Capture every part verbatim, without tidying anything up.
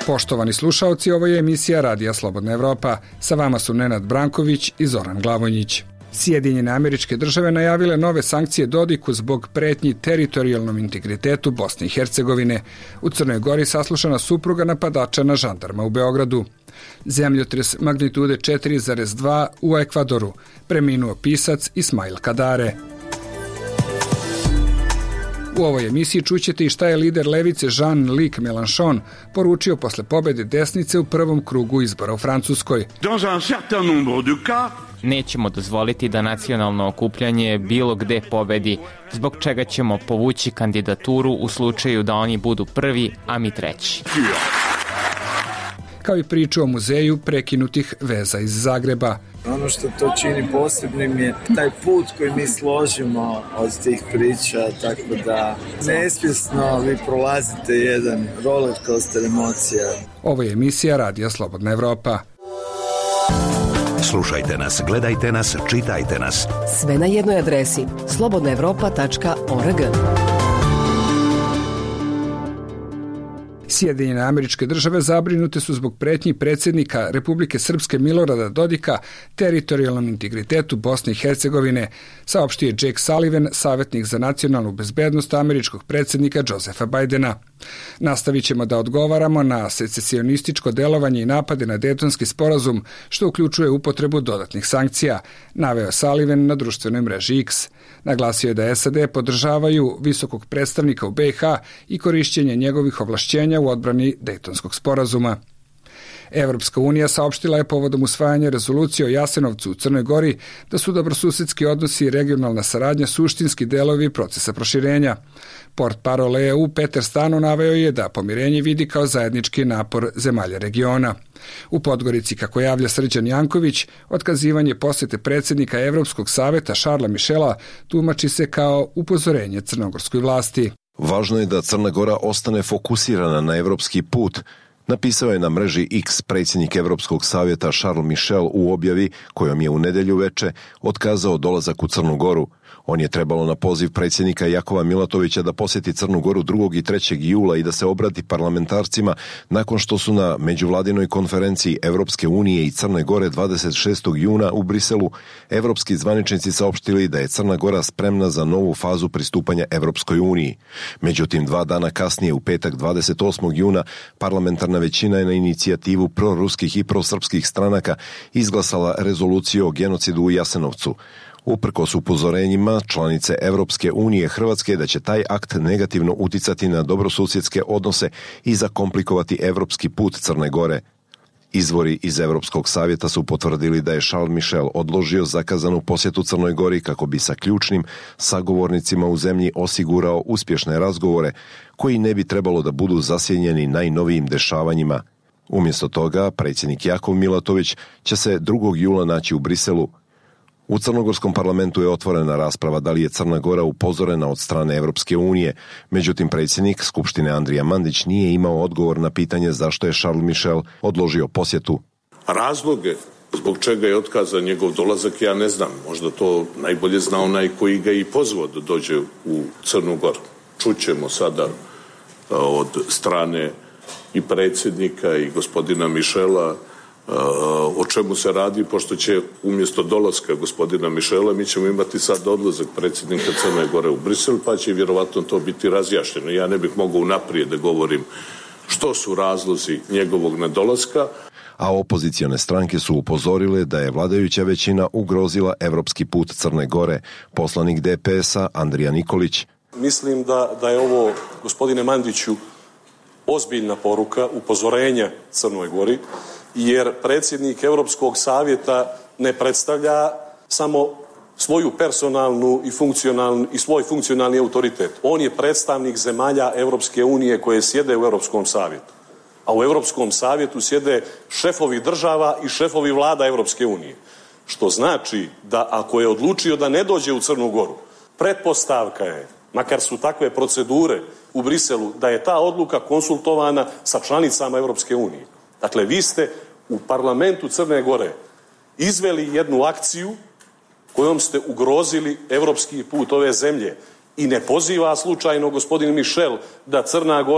Poštovani slušaoci, ovo je emisija Radija Slobodna Evropa. Sa vama su Nenad Branković i Zoran Glavonjić. Sjedinjene Američke Države najavile nove sankcije Dodiku zbog pretnji teritorijalnom integritetu Bosne i Hercegovine. U Crnoj Gori saslušana supruga napadača na žandarma u Beogradu. Zemljotres magnitude četiri zarez dva u Ekvadoru. Preminuo pisac Ismail Kadare. U ovoj emisiji čućete i šta je lider levice Jean-Luc Mélenchon poručio posle pobede desnice u prvom krugu izbora u Francuskoj. Nećemo dozvoliti da nacionalno okupljanje bilo gde pobedi, zbog čega ćemo povući kandidaturu u slučaju da oni budu prvi, a mi treći. Kao i priču o muzeju prekinutih veza iz Zagreba. Ono što to čini posebnim je taj put koji mi složimo od tih priča, tako da nesvjesno vi prolazite jedan roller coaster emocija. Ovo je emisija Radija Slobodna Evropa. Slušajte nas, gledajte nas, čitajte nas. Sve na jednoj adresi slobodna evropa tačka org. Sjedinjene Američke Države zabrinute su zbog pretnji predsjednika Republike Srpske Milorada Dodika teritorijalnom integritetu Bosne i Hercegovine, saopštio je Jake Sullivan, savjetnik za nacionalnu bezbednost američkog predsjednika Josepha Bidena. Nastavit ćemo da odgovaramo na secesionističko delovanje i napade na Dejtonski sporazum, što uključuje upotrebu dodatnih sankcija, naveo Sullivan na društvenoj mreži X. Naglasio je da S A D podržavaju visokog predstavnika u B i H i korišćenje njegovih ovlašćenja u odbrani Dejtonskog sporazuma. Evropska unija saopštila je povodom usvajanja rezolucije o Jasenovcu u Crnoj Gori da su dobrosusedski odnosi i regionalna saradnja suštinski delovi procesa proširenja. Portparol E U Peter Stano naveo je da pomirenje vidi kao zajednički napor zemalja regiona. U Podgorici, kako javlja Srđan Janković, otkazivanje posjete predsjednika Evropskog saveta Šarla Mišela tumači se kao upozorenje crnogorskoj vlasti. Važno je da Crna Gora ostane fokusirana na evropski put, napisao je na mreži X predsjednik Evropskog savjeta Charles Michel u objavi kojom je u nedjelju veče otkazao dolazak u Crnu Goru. On je trebalo na poziv predsjednika Jakova Milatovića da posjeti Crnu Goru drugog i trećeg jula i da se obrati parlamentarcima nakon što su na međuvladinoj konferenciji Evropske unije i Crne Gore dvadeset šestog juna u Briselu evropski zvaničnici saopštili da je Crna Gora spremna za novu fazu pristupanja Evropskoj uniji. Međutim, dva dana kasnije, u petak dvadeset osmog juna, parlamentarna većina je na inicijativu proruskih i prosrpskih stranaka izglasala rezoluciju o genocidu u Jasenovcu. Uprkos upozorenjima članice Evropske unije Hrvatske da će taj akt negativno uticati na dobrosusjedske odnose i zakomplikovati evropski put Crne Gore. Izvori iz Evropskog savjeta su potvrdili da je Charles Michel odložio zakazanu posjetu Crnoj Gori kako bi sa ključnim sagovornicima u zemlji osigurao uspješne razgovore koji ne bi trebalo da budu zasjenjeni najnovijim dešavanjima. Umjesto toga, predsjednik Jakov Milatović će se drugog jula naći u Briselu. U crnogorskom parlamentu je otvorena rasprava da li je Crna Gora upozorena od strane Evropske unije, međutim predsjednik Skupštine Andrija Mandić nije imao odgovor na pitanje zašto je Charles Michel odložio posjetu. Razloge zbog čega je otkazan njegov dolazak ja ne znam, možda to najbolje zna onaj koji ga i pozvao da dođe u Crnu Goru. Čućemo sada od strane i predsjednika i gospodina Michela o čemu se radi, pošto će umjesto dolaska gospodina Mišela mi ćemo imati sad odlazak predsjednika Crne Gore u Brisel, pa će vjerovatno to biti razjašnjeno. Ja ne bih mogao unaprijed da govorim što su razlozi njegovog nedolaska. A opozicione stranke su upozorile da je vladajuća većina ugrozila evropski put Crne Gore. Poslanik D P S-a Andrija Nikolić. Mislim da, da je ovo, gospodine Mandiću, ozbiljna poruka, upozorenja Crnoj Gori, jer predsjednik Europskog savjeta ne predstavlja samo svoju personalnu i funkcionalnu i svoj funkcionalni autoritet. On je predstavnik zemalja Europske unije koje sjede u Europskom savjetu. A u Europskom savjetu sjede šefovi država i šefovi vlada Europske unije. Što znači da ako je odlučio da ne dođe u Crnu Goru, pretpostavka je, makar su takve procedure u Briselu, da je ta odluka konsultovana sa članicama Europske unije. Dakle, vi ste u parlamentu Crne Gore izveli jednu akciju kojom ste ugrozili evropski put ove zemlje i ne poziva slučajno gospodin Michel da Crna Gora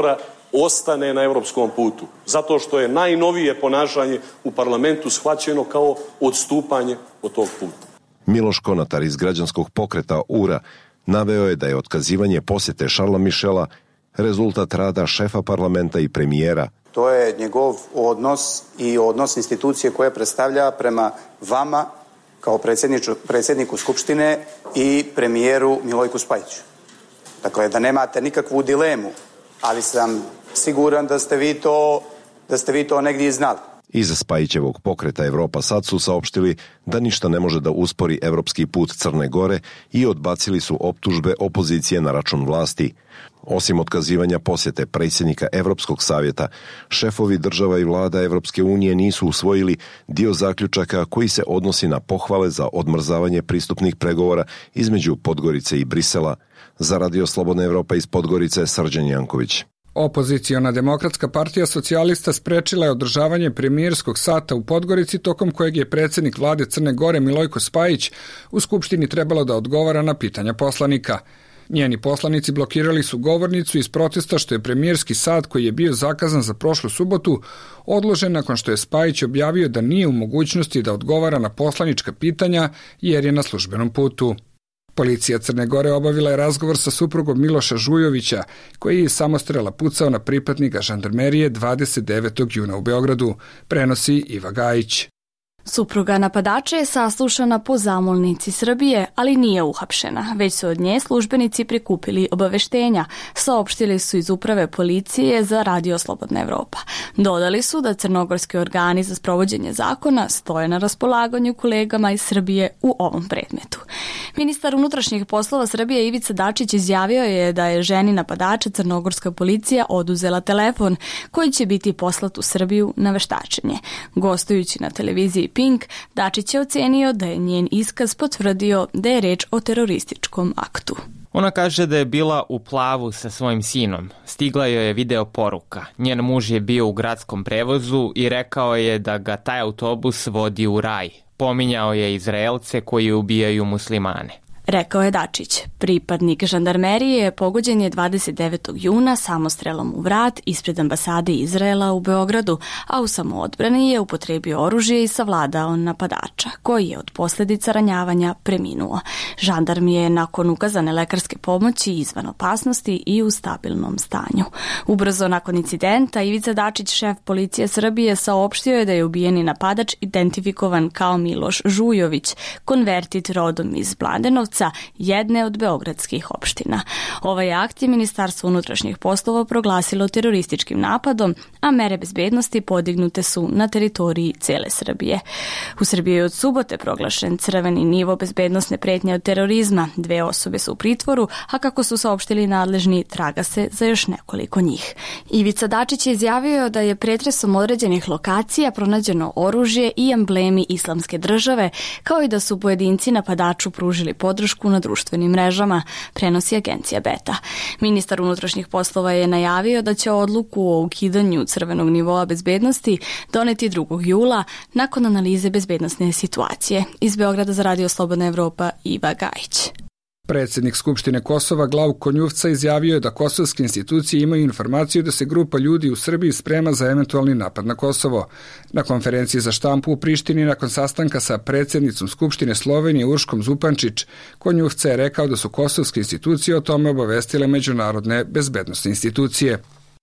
ostane na evropskom putu. Zato što je najnovije ponašanje u parlamentu shvaćeno kao odstupanje od tog puta. Miloš Konatar iz građanskog pokreta U R A naveo je da je otkazivanje posjete Charlesa Michela rezultat rada šefa parlamenta i premijera. To je njegov odnos i odnos institucije koje predstavlja prema vama kao predsjedniku Skupštine i premijeru Milojku Spajiću. Dakle, da nemate nikakvu dilemu, ali sam siguran da ste vi to, da ste vi to negdje znali. Iza Spajićevog pokreta Evropa sad su saopštili da ništa ne može da uspori evropski put Crne Gore i odbacili su optužbe opozicije na račun vlasti. Osim otkazivanja posjete predsjednika Evropskog savjeta, šefovi država i vlada Evropske unije nisu usvojili dio zaključaka koji se odnosi na pohvale za odmrzavanje pristupnih pregovora između Podgorice i Brisela. Za Radio Slobodna Evropa iz Podgorice, Srđan Janković. Opoziciona demokratska partija socijalista sprečila je održavanje premijerskog sata u Podgorici, tokom kojeg je predsjednik vlade Crne Gore Milojko Spajić u Skupštini trebalo da odgovara na pitanja poslanika. Njeni poslanici blokirali su govornicu iz protesta što je premijerski sat, koji je bio zakazan za prošlu subotu, odložen nakon što je Spajić objavio da nije u mogućnosti da odgovara na poslanička pitanja jer je na službenom putu. Policija Crne Gore obavila je razgovor sa suprugom Miloša Žujovića, koji je samostrela pucao na pripadnika žandarmerije dvadeset devetog juna u Beogradu, prenosi Iva Gajić. Supruga napadača je saslušana po zamolnici Srbije, ali nije uhapšena, već su od nje službenici prikupili obaveštenja, saopštili su iz uprave policije za Radio Slobodna Evropa. Dodali su da crnogorski organi za sprovođenje zakona stoje na raspolaganju kolegama iz Srbije u ovom predmetu. Ministar unutrašnjih poslova Srbije Ivica Dačić izjavio je da je ženi napadača crnogorska policija oduzela telefon koji će biti poslat u Srbiju na veštačenje. Gostujući na televiziji Pink, Dačić je ocenio da je njen iskaz potvrdio da je reč o terorističkom aktu. Ona kaže da je bila u Plavu sa svojim sinom. Stigla joj je video poruka. Njen muž je bio u gradskom prevozu i rekao je da ga taj autobus vodi u raj. Pominjao je Izraelce koji ubijaju muslimane. Rekao je Dačić. Pripadnik žandarmerije pogođen je dvadeset devetog juna samostrelom u vrat ispred ambasade Izraela u Beogradu, a u samoodbrani je upotrebio oružje i savladao napadača, koji je od posljedica ranjavanja preminuo. Žandarm je nakon ukazane lekarske pomoći izvan opasnosti i u stabilnom stanju. Ubrzo nakon incidenta, Ivica Dačić, šef policije Srbije, saopštio je da je ubijeni napadač identifikovan kao Miloš Žujović, konvertit rodom iz Mladenovca, jedne od beogradskih opština. Ovaj akt je Ministarstvo unutrašnjih poslova proglasilo terorističkim napadom, a mere bezbednosti podignute su na teritoriji cele Srbije. U Srbiji je od subote proglašen crveni nivo bezbednosne pretnje od terorizma. Dve osobe su u pritvoru, a kako su saopštili nadležni, traga se za još nekoliko njih. Ivica Dačić je izjavio da je pretresom određenih lokacija pronađeno oružje i emblemi Islamske države, kao i da su pojedinci napadaču pružili podršku na društvenim mrežama, prenosi agencija Beta. Ministar unutrašnjih poslova je najavio da će odluku o ukidanju crvenog nivoa bezbednosti doneti drugog jula nakon analize bezbednosne situacije. Iz Beograda za Radio Slobodna Evropa, Iva Gajić. Predsjednik Skupštine Kosova Glavko Njuvca izjavio je da kosovske institucije imaju informaciju da se grupa ljudi u Srbiji sprema za eventualni napad na Kosovo. Na konferenciji za štampu u Prištini nakon sastanka sa predsjednicom Skupštine Slovenije Urškom Zupančić, Konjuvca je rekao da su kosovske institucije o tome obavestile međunarodne bezbednosne institucije.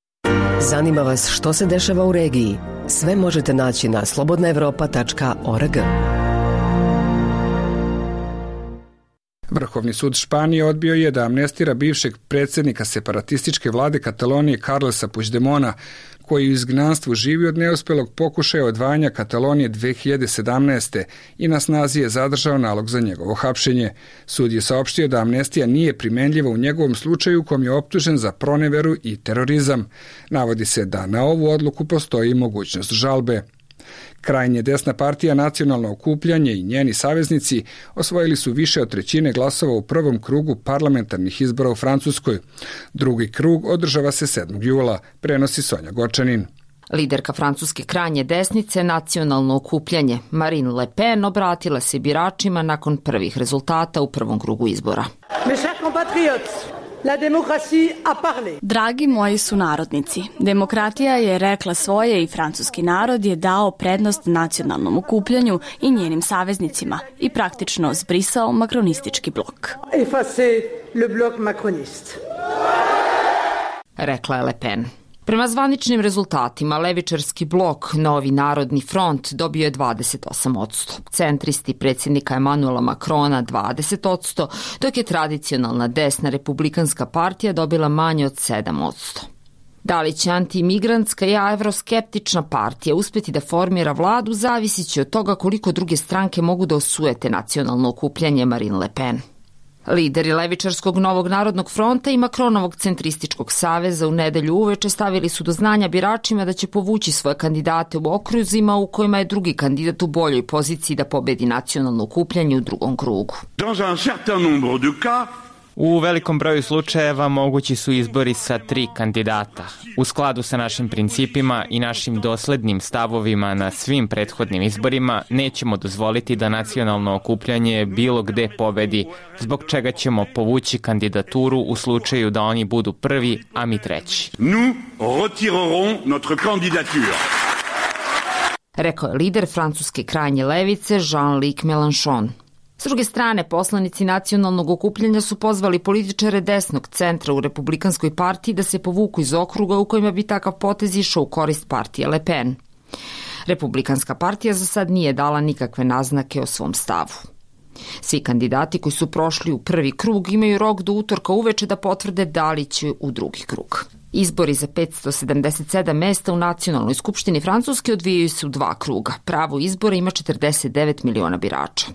Zanima vas što se dešava u regiji? Sve možete naći na slobodna evropa tačka org. Vrhovni sud Španije odbio je da amnestira bivšeg predsjednika separatističke vlade Katalonije Carlesa Puigdemona, koji u izgnanstvu živi od neuspelog pokušaja odvajanja Katalonije dve hiljade sedamnaeste. i na snazi je zadržao nalog za njegovo hapšenje. Sud je saopštio da amnestija nije primenljiva u njegovom slučaju, kom je optužen za proneveru i terorizam. Navodi se da na ovu odluku postoji mogućnost žalbe. Krajnje desna partija Nacionalno okupljanje i njeni saveznici osvojili su više od trećine glasova u prvom krugu parlamentarnih izbora u Francuskoj. Drugi krug održava se sedmog jula, prenosi Sonja Gočanin. Liderka francuske krajnje desnice Nacionalno okupljanje Marine Le Pen obratila se biračima nakon prvih rezultata u prvom krugu izbora. Mes chers compatriotes, La démocratie a parlé. Dragi moji sunarodnici, demokratija je rekla svoje i francuski narod je dao prednost nacionalnom okupljanju i njenim saveznicima i praktično zbrisao makronistički blok. Effacer le bloc macroniste. Rekla je Le Pen. Prema zvaničnim rezultatima, levičarski blok Novi narodni front dobio je dvadeset osam odsto, centristi predsjednika Emanuela Macrona dvadeset odsto, dok je tradicionalna desna republikanska partija dobila manje od sedam odsto. Da li će antimigrantska i evroskeptična partija uspjeti da formira vladu, zavisit će od toga koliko druge stranke mogu da osujete nacionalno okupljanje Marine Le Pen. Lideri levičarskog Novog narodnog fronta i Macronovog centrističkog saveza u nedelju uveče stavili su do znanja biračima da će povući svoje kandidate u okruzima u kojima je drugi kandidat u boljoj poziciji da pobedi nacionalno okupljanje u drugom krugu. Dans un certain nombre de cas, U velikom broju slučajeva mogući su izbori sa tri kandidata. U skladu sa našim principima i našim doslednim stavovima na svim prethodnim izborima nećemo dozvoliti da nacionalno okupljanje bilo gde pobedi, zbog čega ćemo povući kandidaturu u slučaju da oni budu prvi, a mi treći. Nous retirerons notre candidature. Rekao je lider francuske krajnje levice Jean-Luc Mélenchon. S druge strane, poslanici nacionalnog okupljanja su pozvali političare desnog centra u republikanskoj partiji da se povuku iz okruga u kojima bi takav potez išao u korist partije Le Pen. Republikanska partija za sad nije dala nikakve naznake o svom stavu. Svi kandidati koji su prošli u prvi krug imaju rok do utorka uveče da potvrde da li će u drugi krug. Izbori za petsto sedamdeset sedam mesta u Nacionalnoj skupštini Francuske odvijaju se u dva kruga. Pravo izbora ima četrdeset devet miliona birača.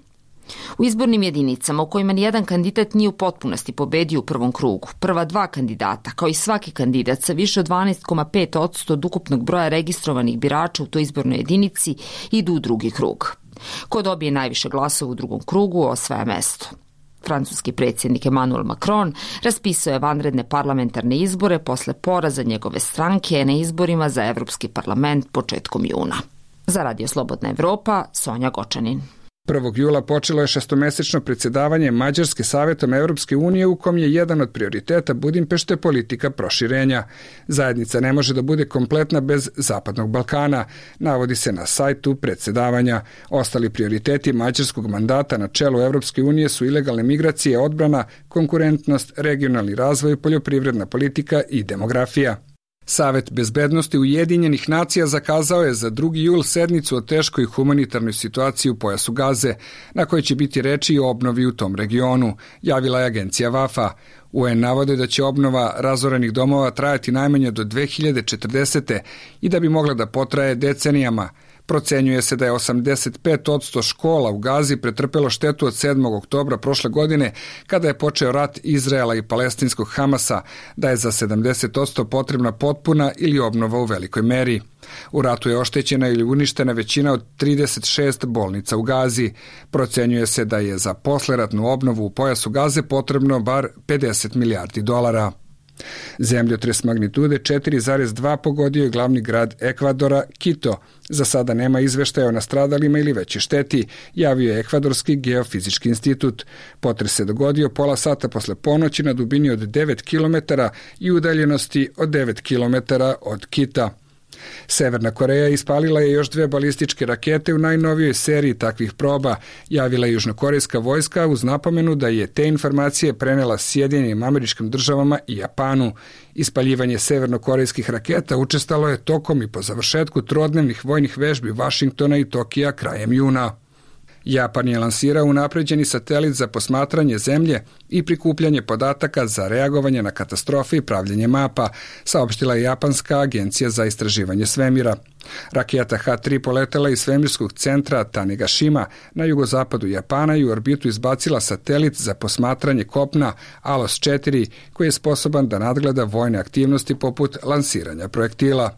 U izbornim jedinicama u kojima nijedan kandidat nije u potpunosti pobedio u prvom krugu, prva dva kandidata, kao i svaki kandidat sa više od dvanaest zarez pet odsto od ukupnog broja registrovanih birača u toj izbornoj jedinici, idu u drugi krug. Ko dobije najviše glasova u drugom krugu, osvaja mesto. Francuski predsjednik Emmanuel Macron raspisao je vanredne parlamentarne izbore posle poraza njegove stranke na izborima za Evropski parlament početkom juna. Za Radio Slobodna Evropa, Sonja Gočanin. prvog jula počelo je šestomesečno predsjedavanje Mađarske Savetom Evropske unije u kom je jedan od prioriteta Budimpešte politika proširenja. Zajednica ne može da bude kompletna bez Zapadnog Balkana, navodi se na sajtu predsjedavanja. Ostali prioriteti mađarskog mandata na čelu Evropske unije su ilegalne migracije, odbrana, konkurentnost, regionalni razvoj, poljoprivredna politika i demografija. Savet bezbednosti Ujedinjenih nacija zakazao je za drugi jul sednicu o teškoj humanitarnoj situaciji u pojasu Gaze, na kojoj će biti reči i o obnovi u tom regionu, javila je agencija Vafa. U en navode da će obnova razorenih domova trajati najmanje do dve hiljade četrdesete i da bi mogla da potraje decenijama. Procenjuje se da je osamdeset pet odsto škola u Gazi pretrpelo štetu od sedmog oktobra prošle godine, kada je počeo rat Izraela i palestinskog Hamasa, da je za sedamdeset odsto potrebna potpuna ili obnova u velikoj meri. U ratu je oštećena ili uništena većina od trideset šest bolnica u Gazi. Procenjuje se da je za posleratnu obnovu u pojasu Gaze potrebno bar pedeset milijardi dolara. Zemljotres magnitude četiri zarez dva pogodio je glavni grad Ekvadora, Quito. Za sada nema izveštaja o nastradalima ili veće šteti, javio je Ekvadorski geofizički institut. Potres se dogodio pola sata posle ponoći na dubini od devet kilometara i udaljenosti od devet kilometara od Kita. Severna Koreja ispalila je još dve balističke rakete u najnovijoj seriji takvih proba, javila je južnokorejska vojska uz napomenu da je te informacije prenela Sjedinjenim Američkim Državama i Japanu. Ispaljivanje severnokorejskih raketa učestalo je tokom i po završetku trodnevnih vojnih vežbi Vašingtona i Tokija krajem juna. Japan je lansirao unapređeni satelit za posmatranje zemlje i prikupljanje podataka za reagovanje na katastrofe i pravljenje mapa, saopštila je Japanska agencija za istraživanje svemira. Raketa ha tri poletela iz svemirskog centra Tanegashima na jugozapadu Japana i u orbitu izbacila satelit za posmatranje kopna Alos četiri, koji je sposoban da nadgleda vojne aktivnosti poput lansiranja projektila.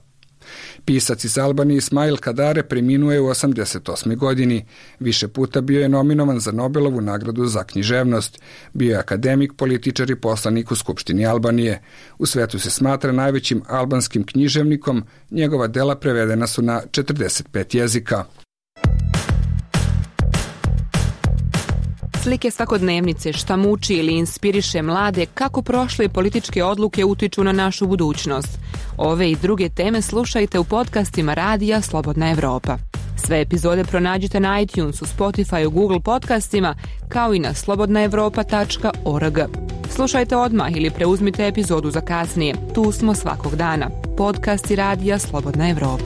Pisac iz Albanije Ismail Kadare preminuo je u osamdeset osmoj godini. Više puta bio je nominovan za Nobelovu nagradu za književnost. Bio je akademik, političar i poslanik u Skupštini Albanije. U svetu se smatra najvećim albanskim književnikom, njegova dela prevedena su na četrdeset pet jezika. Slike svakodnevnice, šta muči ili inspiriše mlade, kako prošle političke odluke utiču na našu budućnost. Ove i druge teme slušajte u podcastima Radija Slobodna Evropa. Sve epizode pronađite na iTunesu, Spotify, Google podcastima, kao i na slobodna evropa tačka org. Slušajte odmah ili preuzmite epizodu za kasnije. Tu smo svakog dana. Podcasti Radija Slobodna Evropa.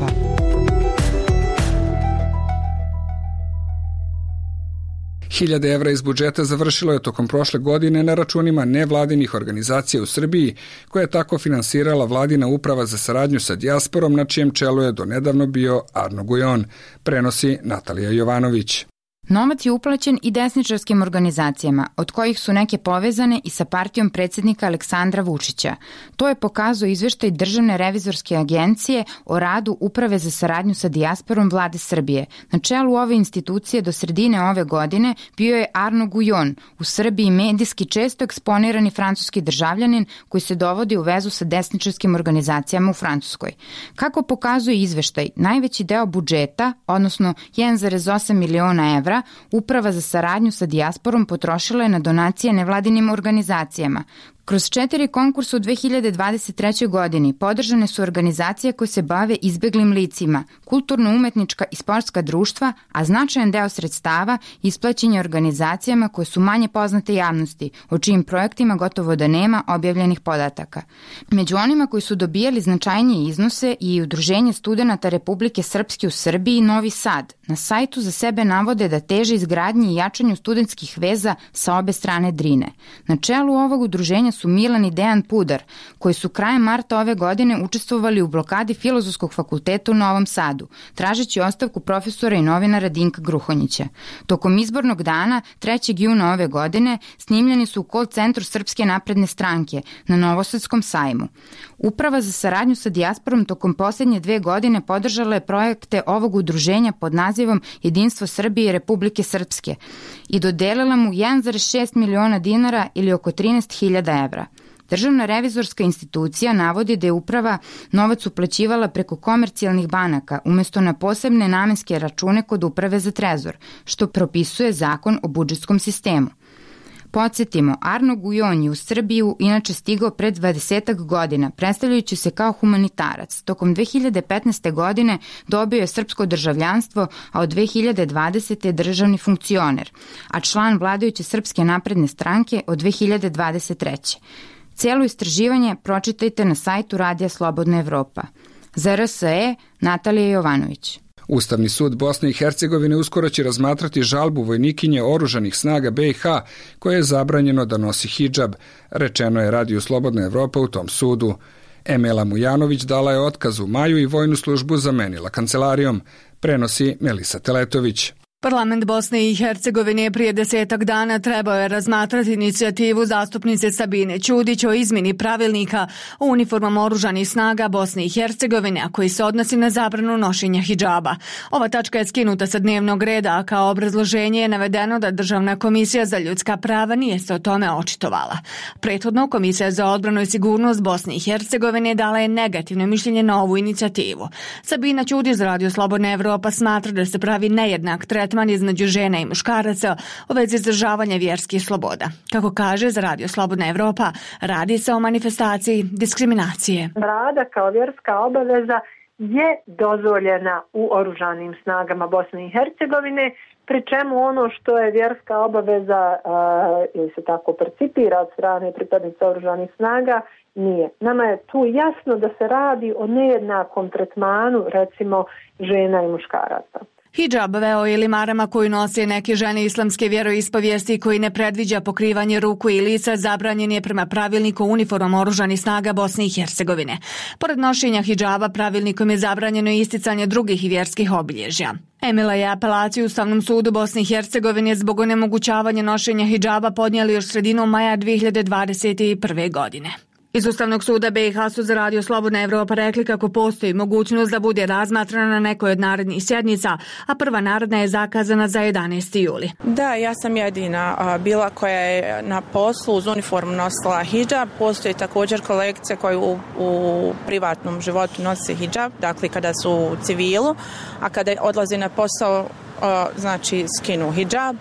Hiljade evra iz budžeta završilo je tokom prošle godine na računima nevladinih organizacija u Srbiji, koja je tako finansirala vladina uprava za saradnju sa dijasporom, na čijem čelu je donedavno bio Arno Gujon, prenosi Natalija Jovanović. Novac je uplaćen i desničarskim organizacijama, od kojih su neke povezane i sa partijom predsjednika Aleksandra Vučića. To je pokazao izveštaj Državne revizorske agencije o radu Uprave za saradnju sa dijasporom Vlade Srbije. Na čelu ove institucije do sredine ove godine bio je Arno Gujon, u Srbiji medijski često eksponirani francuski državljanin koji se dovodi u vezu sa desničarskim organizacijama u Francuskoj. Kako pokazuje izveštaj, najveći deo budžeta, odnosno jedan zarez osam miliona evra, Uprava za saradnju sa dijasporom potrošila je na donacije nevladinim organizacijama. Kroz četiri konkursa u dve hiljade dvadeset trećoj. godini podržane su organizacije koje se bave izbeglim licima, kulturno-umetnička i sportska društva, a značajan deo sredstava isplaćen je organizacijama koje su manje poznate javnosti, o čijim projektima gotovo da nema objavljenih podataka. Među onima koji su dobijali značajnije iznose i Udruženje studenata Republike Srpske u Srbiji i Novi Sad. Na sajtu za sebe navode da teže izgradnji i jačanju studentskih veza sa obe strane Drine. Na čelu ovog udruženja su Milan i Dejan Pudar, koji su krajem marta ove godine učestvovali u blokadi Filozofskog fakulteta u Novom Sadu, tražeći ostavku profesora i novinara Dinka Gruhonjića. Tokom izbornog dana, trećeg juna ove godine, snimljeni su u call centru Srpske napredne stranke na Novosadskom sajmu. Uprava za saradnju sa dijasporom tokom posljednje dve godine podržala je projekte ovog udruženja pod nazivom Jedinstvo Srbije i Republike Srpske i dodelila mu jedan zarez šest miliona dinara ili oko trinaest hiljada evra. Državna revizorska institucija navodi da je uprava novac uplaćivala preko komercijalnih banaka umjesto na posebne namenske račune kod Uprave za trezor, što propisuje zakon o budžetskom sistemu. Podsjetimo, Arno Gujon je u Srbiju inače stigao pred dvadesetak godina, predstavljajući se kao humanitarac. Tokom dve hiljade petnaeste. godine dobio je srpsko državljanstvo, a od dve hiljade dvadesete. je državni funkcioner, a član vladajuće Srpske napredne stranke od dve hiljade dvadeset treće. Cijelo istraživanje pročitajte na sajtu Radija Slobodna Evropa. Za R S E, Natalija Jovanović. Ustavni sud Bosne i Hercegovine uskoro će razmatrati žalbu vojnikinje oružanih snaga B i H koje je zabranjeno da nosi hidžab, rečeno je Radiju Slobodna Evropa u tom sudu. Emela Mujanović dala je otkaz u maju i vojnu službu zamenila kancelarijom, prenosi Melisa Teletović. Parlament Bosne i Hercegovine je prije desetak dana trebao je razmatrati inicijativu zastupnice Sabine Ćudić o izmjeni pravilnika o uniformama oružanih snaga Bosne i Hercegovine, a koji se odnosi na zabranu nošenja hidžaba. Ova tačka je skinuta sa dnevnog reda, a kao obrazloženje je navedeno da Državna komisija za ljudska prava nije se o tome očitovala. Prethodno, Komisija za odbranu i sigurnost Bosne i Hercegovine dala je negativno mišljenje na ovu inicijativu. Sabina Ćudić za Radio Slobodna Evropa smatra da se pravi nejednak tretman između žena i muškaraca u vezi izdržavanja vjerskih sloboda. Kako kaže za Radio Slobodna Evropa, radi se o manifestaciji diskriminacije. Brada kao vjerska obaveza je dozvoljena u oružanim snagama Bosne i Hercegovine, pri čemu ono što je vjerska obaveza ili se tako percipira od strane pripadnica oružanih snaga nije. Nama je tu jasno da se radi o nejednakom tretmanu, recimo, žena i muškaraca. Hidžab, veo ili marama koju nose neke žene islamske vjeroispovijesti koji ne predviđa pokrivanje ruku i lica zabranjen je prema pravilniku o uniformama oružanih snaga Bosne i Hercegovine. Pored nošenja hidžaba, pravilnikom je zabranjeno isticanje drugih vjerskih obilježja. Emila je apelaciju u Ustavnom sudu Bosne i Hercegovine zbog onemogućavanja nošenja hidžaba podnijeli još sredinom maja dve hiljade dvadeset prve. godine. Iz Ustavnog suda B i H su za Radio Slobodna Evropa rekli kako postoji mogućnost da bude razmatrana na nekoj od narednih sjednica, a prva naredna je zakazana za jedanaesti juli. Da, ja sam jedina bila koja je na poslu uz uniformu nosila hidžab. Postoji također kolegice koje u, u privatnom životu nose hidžab, dakle kada su u civilu, a kada odlazi na posao, znači skinu hidžab.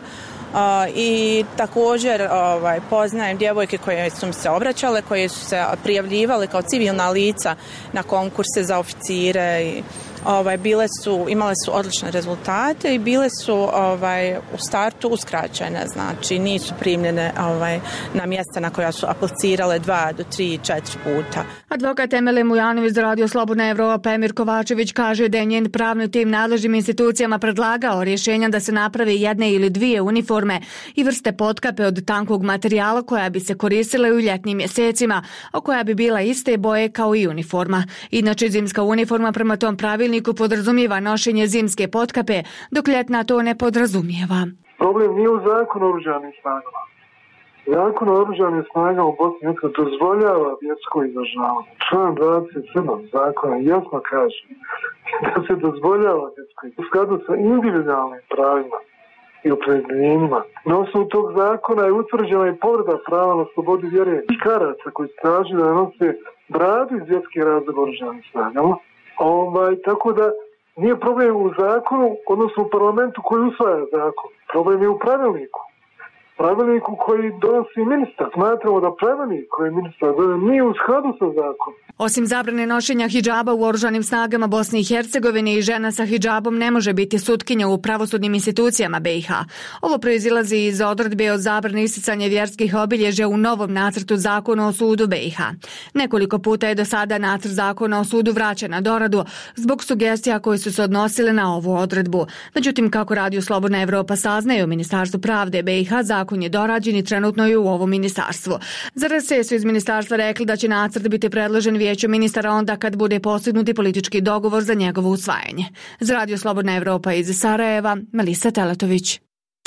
i također ovaj, poznajem djevojke koje su mi se obraćale, koje su se prijavljivale kao civilna lica na konkurse za oficire i Ovaj, bile su, imale su odlične rezultate i bile su ovaj, u startu uskraćene, znači nisu primljene ovaj, na mjesta na koja su aplicirale dva do tri, četiri puta. Advokat Emile Mujanović za Radio Slobodna Evropa Emir Kovačević kaže da je njen pravni tim nadležnim institucijama predlagao rješenja da se naprave jedne ili dvije uniforme i vrste potkape od tankog materijala koja bi se koristila u ljetnim mjesecima, a koja bi bila iste boje kao i uniforma. Inače, zimska uniforma prema tom pravilniku podrazumijeva nošenje zimske potkape, dok ljetna to ne podrazumijeva. Problem nije u zakonu o oružanim snagama. Zakon o oružanim snagama u Bosni i Hercegovini dozvoljava vjersko izražavanje. Član dvadeset sedam zakona jasno kaže da se dozvoljava vjersko u skladu sa individualnim pravima i opredjeljenjima. Na osnovu tog zakona je utvrđena i povreda prava na slobodu vjere i karaca koji traži da nose bradu iz vjerskih razloga oružanim snagama. Ovaj, tako da nije problem u zakonu, odnosno u parlamentu koji usvaja zakon. Problem je u pravilniku. Pravilniku koji donosi ministar. Smatramo da pravilnik koji ministar donosi nije u skladu sa zakonom. Osim zabrane nošenja hidžaba u oružanim snagama Bosne i Hercegovine, i žena sa hidžabom ne može biti sutkinja u pravosudnim institucijama B i H. Ovo proizilazi iz odredbe o zabrani isticanja vjerskih obilježja u novom nacrtu zakona o sudu B i H. Nekoliko puta je do sada nacrt zakona o sudu vraćen na doradu zbog sugestija koje su se odnosile na ovu odredbu. Međutim, kako Radio Slobodna Evropa saznaje u Ministarstvu pravde B i H, zakon je dorađen i trenutno je u ovom ministarstvu. Za R S su iz ministarstva rekli da će nacrt biti predložen vijeću ministara onda kad bude postignuti politički dogovor za njegovo usvajanje. Za Radio Slobodna Evropa iz Sarajeva, Melisa Teletović.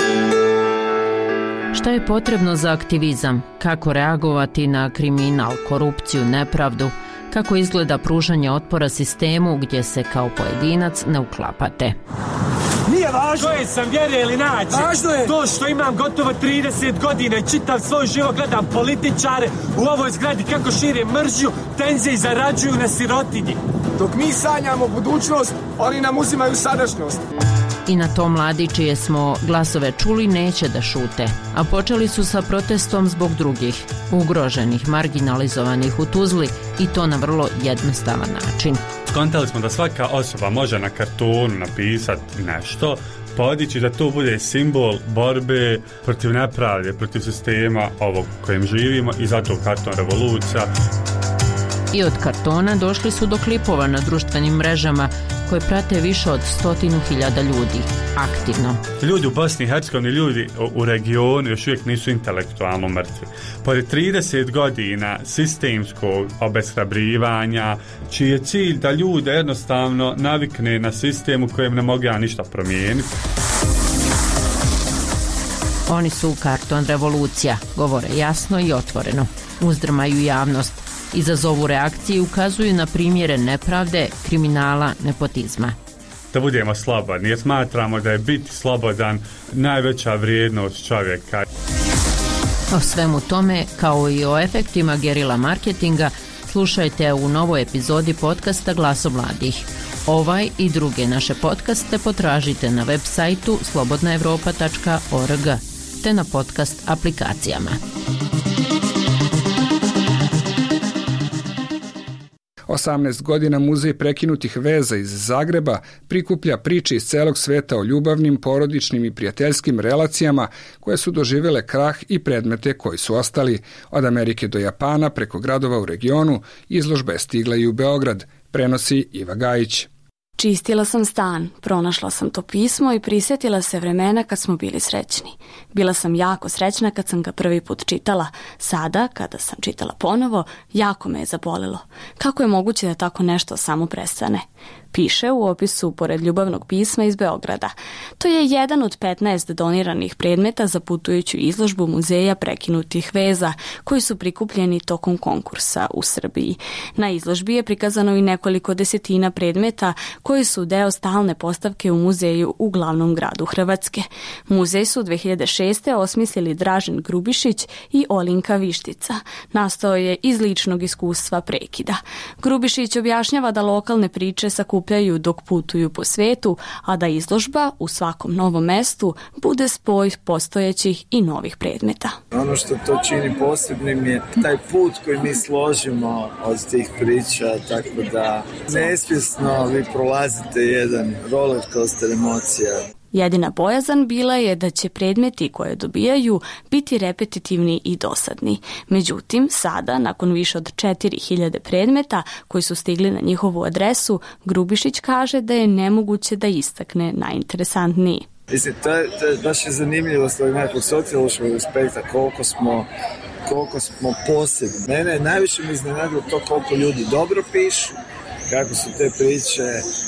Šta je potrebno za aktivizam? Kako reagovati na kriminal, korupciju, nepravdu? Kako izgleda pružanje otpora sistemu gdje se kao pojedinac ne uklapate? Nije važno koje sam vjere ili nađe. Važno je to što imam gotovo trideset godina i čitav svoj život gledam političare u ovoj zgradi kako šire mržnju, tenzije i zarađuju na sirotinji. Dok mi sanjamo budućnost, oni nam uzimaju sadašnjost. I na to mladi čije smo glasove čuli neće da šute, a počeli su sa protestom zbog drugih, ugroženih, marginalizovanih u Tuzli, i to na vrlo jednostavan način. Skontali smo da svaka osoba može na kartonu napisati nešto, podići da to bude simbol borbe protiv nepravde, protiv sistema ovog kojim živimo, i zato karton revolucija. I od kartona došli su do klipova na društvenim mrežama koje prate više od stotinu hiljada ljudi, aktivno. Ljudi u Bosni i Hercegovini, ljudi u regionu još uvijek nisu intelektualno mrtvi. Pored trideset godina sistemskog obeshrabrivanja, čiji je cilj da ljude jednostavno navikne na sistem u kojem ne mogu ništa promijeniti. Oni su karton revolucija, govore jasno i otvoreno, uzdrmaju javnost, izazovu reakcije i ukazuju na primjere nepravde, kriminala, nepotizma. Da budemo slobodni, jer smatramo da je biti slobodan najveća vrijednost čovjeka. O svemu tome, kao i o efektima gerila marketinga, slušajte u novoj epizodi podcasta Glaso mladih. Ovaj i druge naše podcaste potražite na web sajtu slobodna evropa tačka org te na podcast aplikacijama. osamnaest godina Muzej prekinutih veza iz Zagreba prikuplja priče iz celog sveta o ljubavnim, porodičnim i prijateljskim relacijama koje su doživjele krah i predmete koji su ostali. Od Amerike do Japana, preko gradova u regionu, izložba je stigla i u Beograd, prenosi Iva Gajić. Čistila sam stan, pronašla sam to pismo i prisjetila se vremena kad smo bili srećni. Bila sam jako srećna kad sam ga prvi put čitala. Sada, kada sam čitala ponovo, jako me je zabolelo. Kako je moguće da tako nešto samo prestane? Piše u opisu pored ljubavnog pisma iz Beograda. To je jedan od petnaest doniranih predmeta za putujuću izložbu Muzeja prekinutih veza, koji su prikupljeni tokom konkursa u Srbiji. Na izložbi je prikazano i nekoliko desetina predmeta koji su deo stalne postavke u muzeju u glavnom gradu Hrvatske. Muzej su dve hiljade šeste. osmislili Dražen Grubišić i Olinka Vištica. Nastao je iz ličnog iskustva prekida. Grubišić objašnjava da lokalne priče priče sakupljaju dok putuju po svetu, a da izložba u svakom novom mestu bude spoj postojećih i novih predmeta. Ono što to čini posebnim je taj put koji mi složimo od tih priča, tako da nesvjesno vi prolazite jedan roller coaster emocija. Jedina bojazan bila je da će predmeti koje dobijaju biti repetitivni i dosadni. Međutim, sada, nakon više od četiri hiljade predmeta koji su stigli na njihovu adresu, Grubišić kaže da je nemoguće da istakne najinteresantniji. Mislim, to je, to je baš je zanimljivo s ovog nekog sociološkog aspekta, koliko smo, koliko smo posebni. Mene najviše mi iznenadilo to koliko ljudi dobro pišu, kako su te priče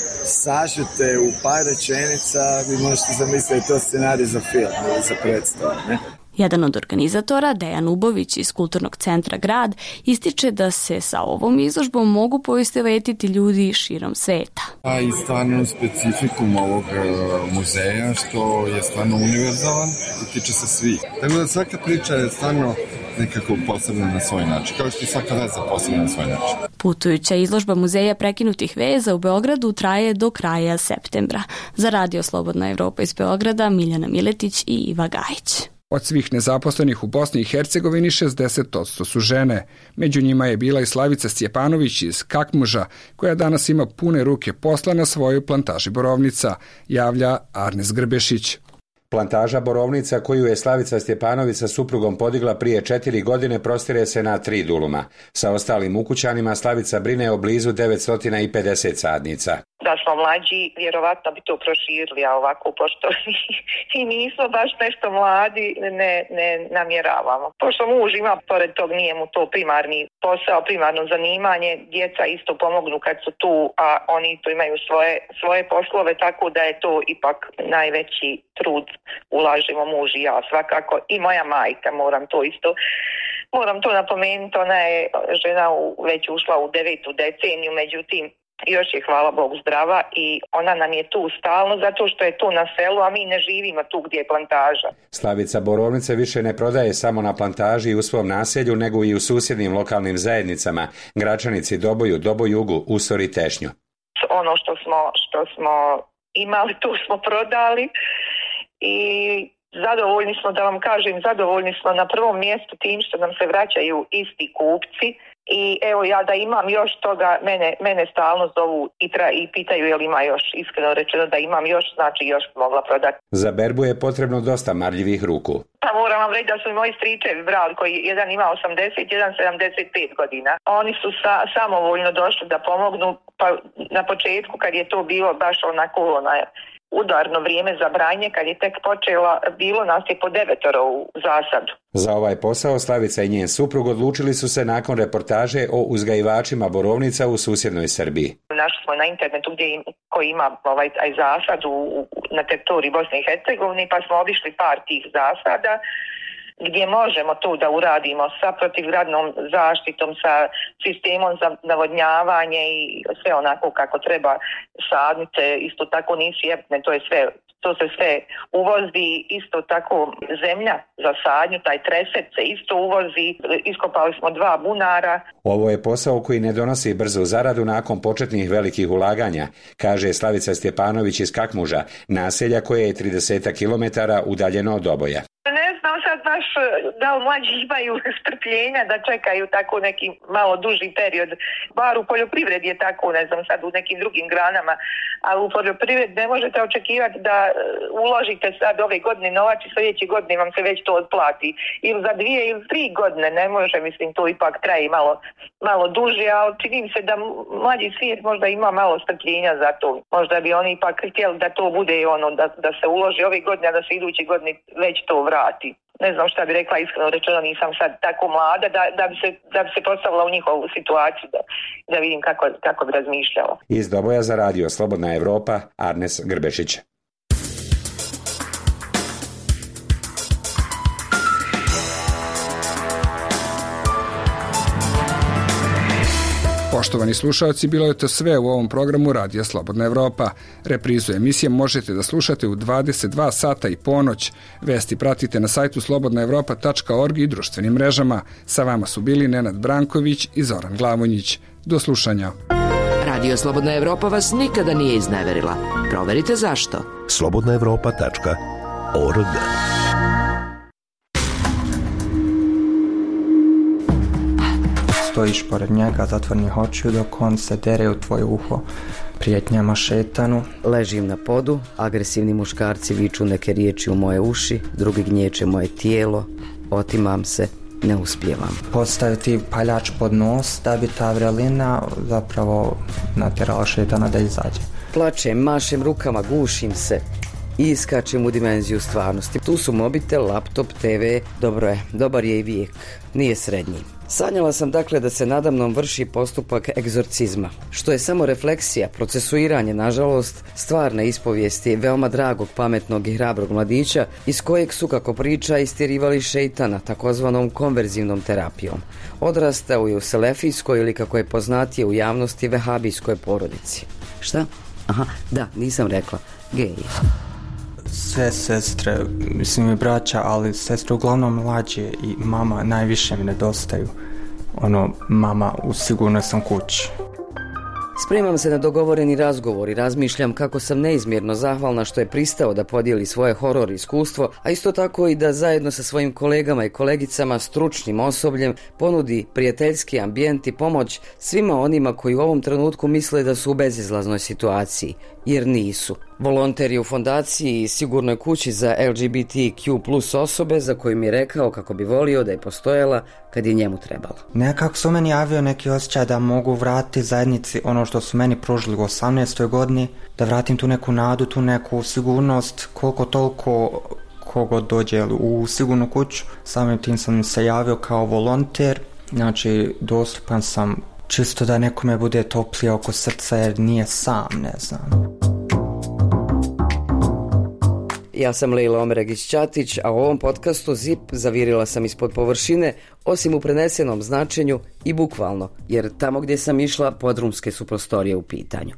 sažete u par rečenica, vi možete zamisliti da je to scenarij za film ili za predstavu, ne? Jedan od organizatora, Dejan Ubović iz Kulturnog centra Grad, ističe da se sa ovom izložbom mogu poistovetiti ljudi širom sveta. A i stvarno specifikum ovog muzeja što je stvarno univerzalan i tiče se svih. Tako da svaka priča je stvarno nekako posebna na svoj način, kao što je svaka veza posebna na svoj način. Putujuća izložba Muzeja prekinutih veza u Beogradu traje do kraja septembra. Za Radio Slobodna Evropa iz Beograda, Miljana Miletić i Iva Gajić. Od svih nezaposlenih u Bosni i Hercegovini šezdeset posto su žene. Među njima je bila i Slavica Stjepanović iz Kakmuža, koja danas ima pune ruke posla na svojoj plantaži borovnica, javlja Arnes Grbešić. Plantaža borovnica koju je Slavica Stjepanović sa suprugom podigla prije četiri godine prostire se na tri duluma. Sa ostalim ukućanima Slavica brine o blizu devetsto pedeset sadnica. Da smo mlađi, vjerovatno bi to proširili, a ovako, pošto i nismo baš nešto mladi, ne, ne namjeravamo. Pošto muž ima, pored tog nije mu to primarni posao, primarno zanimanje, djeca isto pomognu kad su tu, a oni tu imaju svoje, svoje poslove, tako da je to ipak najveći trud, ulažemo muž i ja svakako, i moja majka, moram to isto Moram to napomenuti, ona je žena u, već ušla u devetu deceniju, međutim, još je, hvala Bogu, zdrava i ona nam je tu stalno zato što je tu na selu, a mi ne živimo tu gdje je plantaža. Slavica borovnice više ne prodaje samo na plantaži i u svom naselju, nego i u susjednim lokalnim zajednicama, Gračanici, Doboju, Dobojugu, Usori, Tešnju. Ono što smo, što smo imali, tu smo prodali i zadovoljni smo, da vam kažem, zadovoljni smo na prvom mjestu tim što nam se vraćaju isti kupci. I evo ja da imam još toga, mene, mene stalno zovu i, tra, i pitaju je li ima još, iskreno rečeno da imam još, znači još mogla prodati. Za berbu je potrebno dosta marljivih ruku. Pa moram vam reći da su moji stričevi brali, koji jedan ima osamdeset, jedan sedamdeset pet godina. Oni su sa, samovoljno došli da pomognu, pa na početku kad je to bilo baš onako onaj udarno vrijeme za branje, kad je tek počela, bilo nas je po devetoro u zasadu. Za ovaj posao Slavica i njen suprug odlučili su se nakon reportaže o uzgajivačima borovnica u susjednoj Srbiji. Našli smo na internetu gdje koji ima ovaj taj zasad u, na teritoriji Bosne i Hercegovine, pa smo obišli par tih zasada gdje možemo to da uradimo sa protivgradnom zaštitom, sa sistemom za navodnjavanje i sve onako kako treba. Sadnice isto tako nisu jefne, to je sve, to se sve uvozi, isto tako zemlja za sadnju, taj treset se isto uvozi, iskopali smo dva bunara. Ovo je posao koji ne donosi brzu zaradu nakon početnih velikih ulaganja, kaže Slavica Stjepanović iz Kakmuža, naselja koje je trideset kilometara udaljeno od Doboja. Ne znam sad baš da li mlađi imaju strpljenja da čekaju tako neki malo duži period. Bar u poljoprivredi je tako, ne znam sad u nekim drugim granama, ali u poljoprivredi ne možete očekivati da uložite sad ove godine novac i sljedeće godine vam se već to odplati. Ili za dvije ili tri godine ne može, mislim to ipak traje malo, malo duže, ali čini se da mlađi svijet možda ima malo strpljenja za to. Možda bi oni ipak htjeli da to bude ono, da, da se uloži ove godine, a da se iduće godine već to vrati. Ne znam šta bi rekla, iskreno rečeno nisam sad tako mlada da, da, bi, se, da bi se postavila u njihovu situaciju, da, da vidim kako, kako bi razmišljala. Iz Doboja za Radio Slobodna Evropa, Arnes Grbešić. Poštovani slušalci, bilo je to sve u ovom programu Radija Slobodna Evropa. Reprizu emisije možete da slušate u dvadeset dva sata i ponoć. Vesti pratite na sajtu slobodna evropa tačka org i društvenim mrežama. Sa vama su bili Nenad Branković i Zoran Glavonjić. Do slušanja. Radio Slobodna Evropa vas nikada nije izneverila. Proverite zašto. slobodna evropa tačka org. Stojiš pored njega zatvornih očiju dok on se dere u tvoje uho prijetnjama šetanu. Ležim na podu, agresivni muškarci viču neke riječi u moje uši, drugi gnječe moje tijelo, otimam se, ne uspijevam. Postaviti paljač pod nos da bi ta vrelina zapravo natjerala šetana da izađe. Plačem, mašem rukama, gušim se i iskačem u dimenziju stvarnosti. Tu su mobitel, laptop, te ve, dobro je, dobar je i vijek, nije srednji. Sanjala sam dakle da se nadamnom vrši postupak egzorcizma, što je samo refleksija, procesuiranje, nažalost, stvarne ispovijesti veoma dragog, pametnog i hrabrog mladića, iz kojeg su, kako priča, istirivali šeitana, takozvanom konverzivnom terapijom. Odrastao je u selefijskoj ili, kako je poznatije u javnosti, vehabijskoj porodici. Šta? Aha, da, nisam rekla. Gej. Sve sestre, mislim i braća, ali sestre uglavnom mlađe i mama najviše mi nedostaju. Ono, mama, u sigurnoj sam kući. Spremam se na dogovoreni razgovor i razmišljam kako sam neizmjerno zahvalna što je pristao da podijeli svoje horor iskustvo, a isto tako i da zajedno sa svojim kolegama i kolegicama, stručnim osobljem, ponudi prijateljski ambijent i pomoć svima onima koji u ovom trenutku misle da su u bezizlaznoj situaciji, jer nisu. Volonter je u fondaciji i sigurnoj kući za el ge be te kju plus osobe, za koju mi je rekao kako bi volio da je postojala kad je njemu trebalo. Nekako su meni javio neki osjećaj da mogu vratiti zajednici ono što su meni pružili u osamnaestoj godini, da vratim tu neku nadu, tu neku sigurnost, koliko toliko kogo dođe u sigurnu kuću. Samim tim sam se javio kao volonter, znači dostupan sam čisto da nekome bude toplije oko srca jer nije sam, ne znam. Ja sam Lejla Omeregić-Ćatić, a u ovom podcastu Zip zavirila sam ispod površine, osim u prenesenom značenju i bukvalno, jer tamo gdje sam išla podrumske su prostorije u pitanju.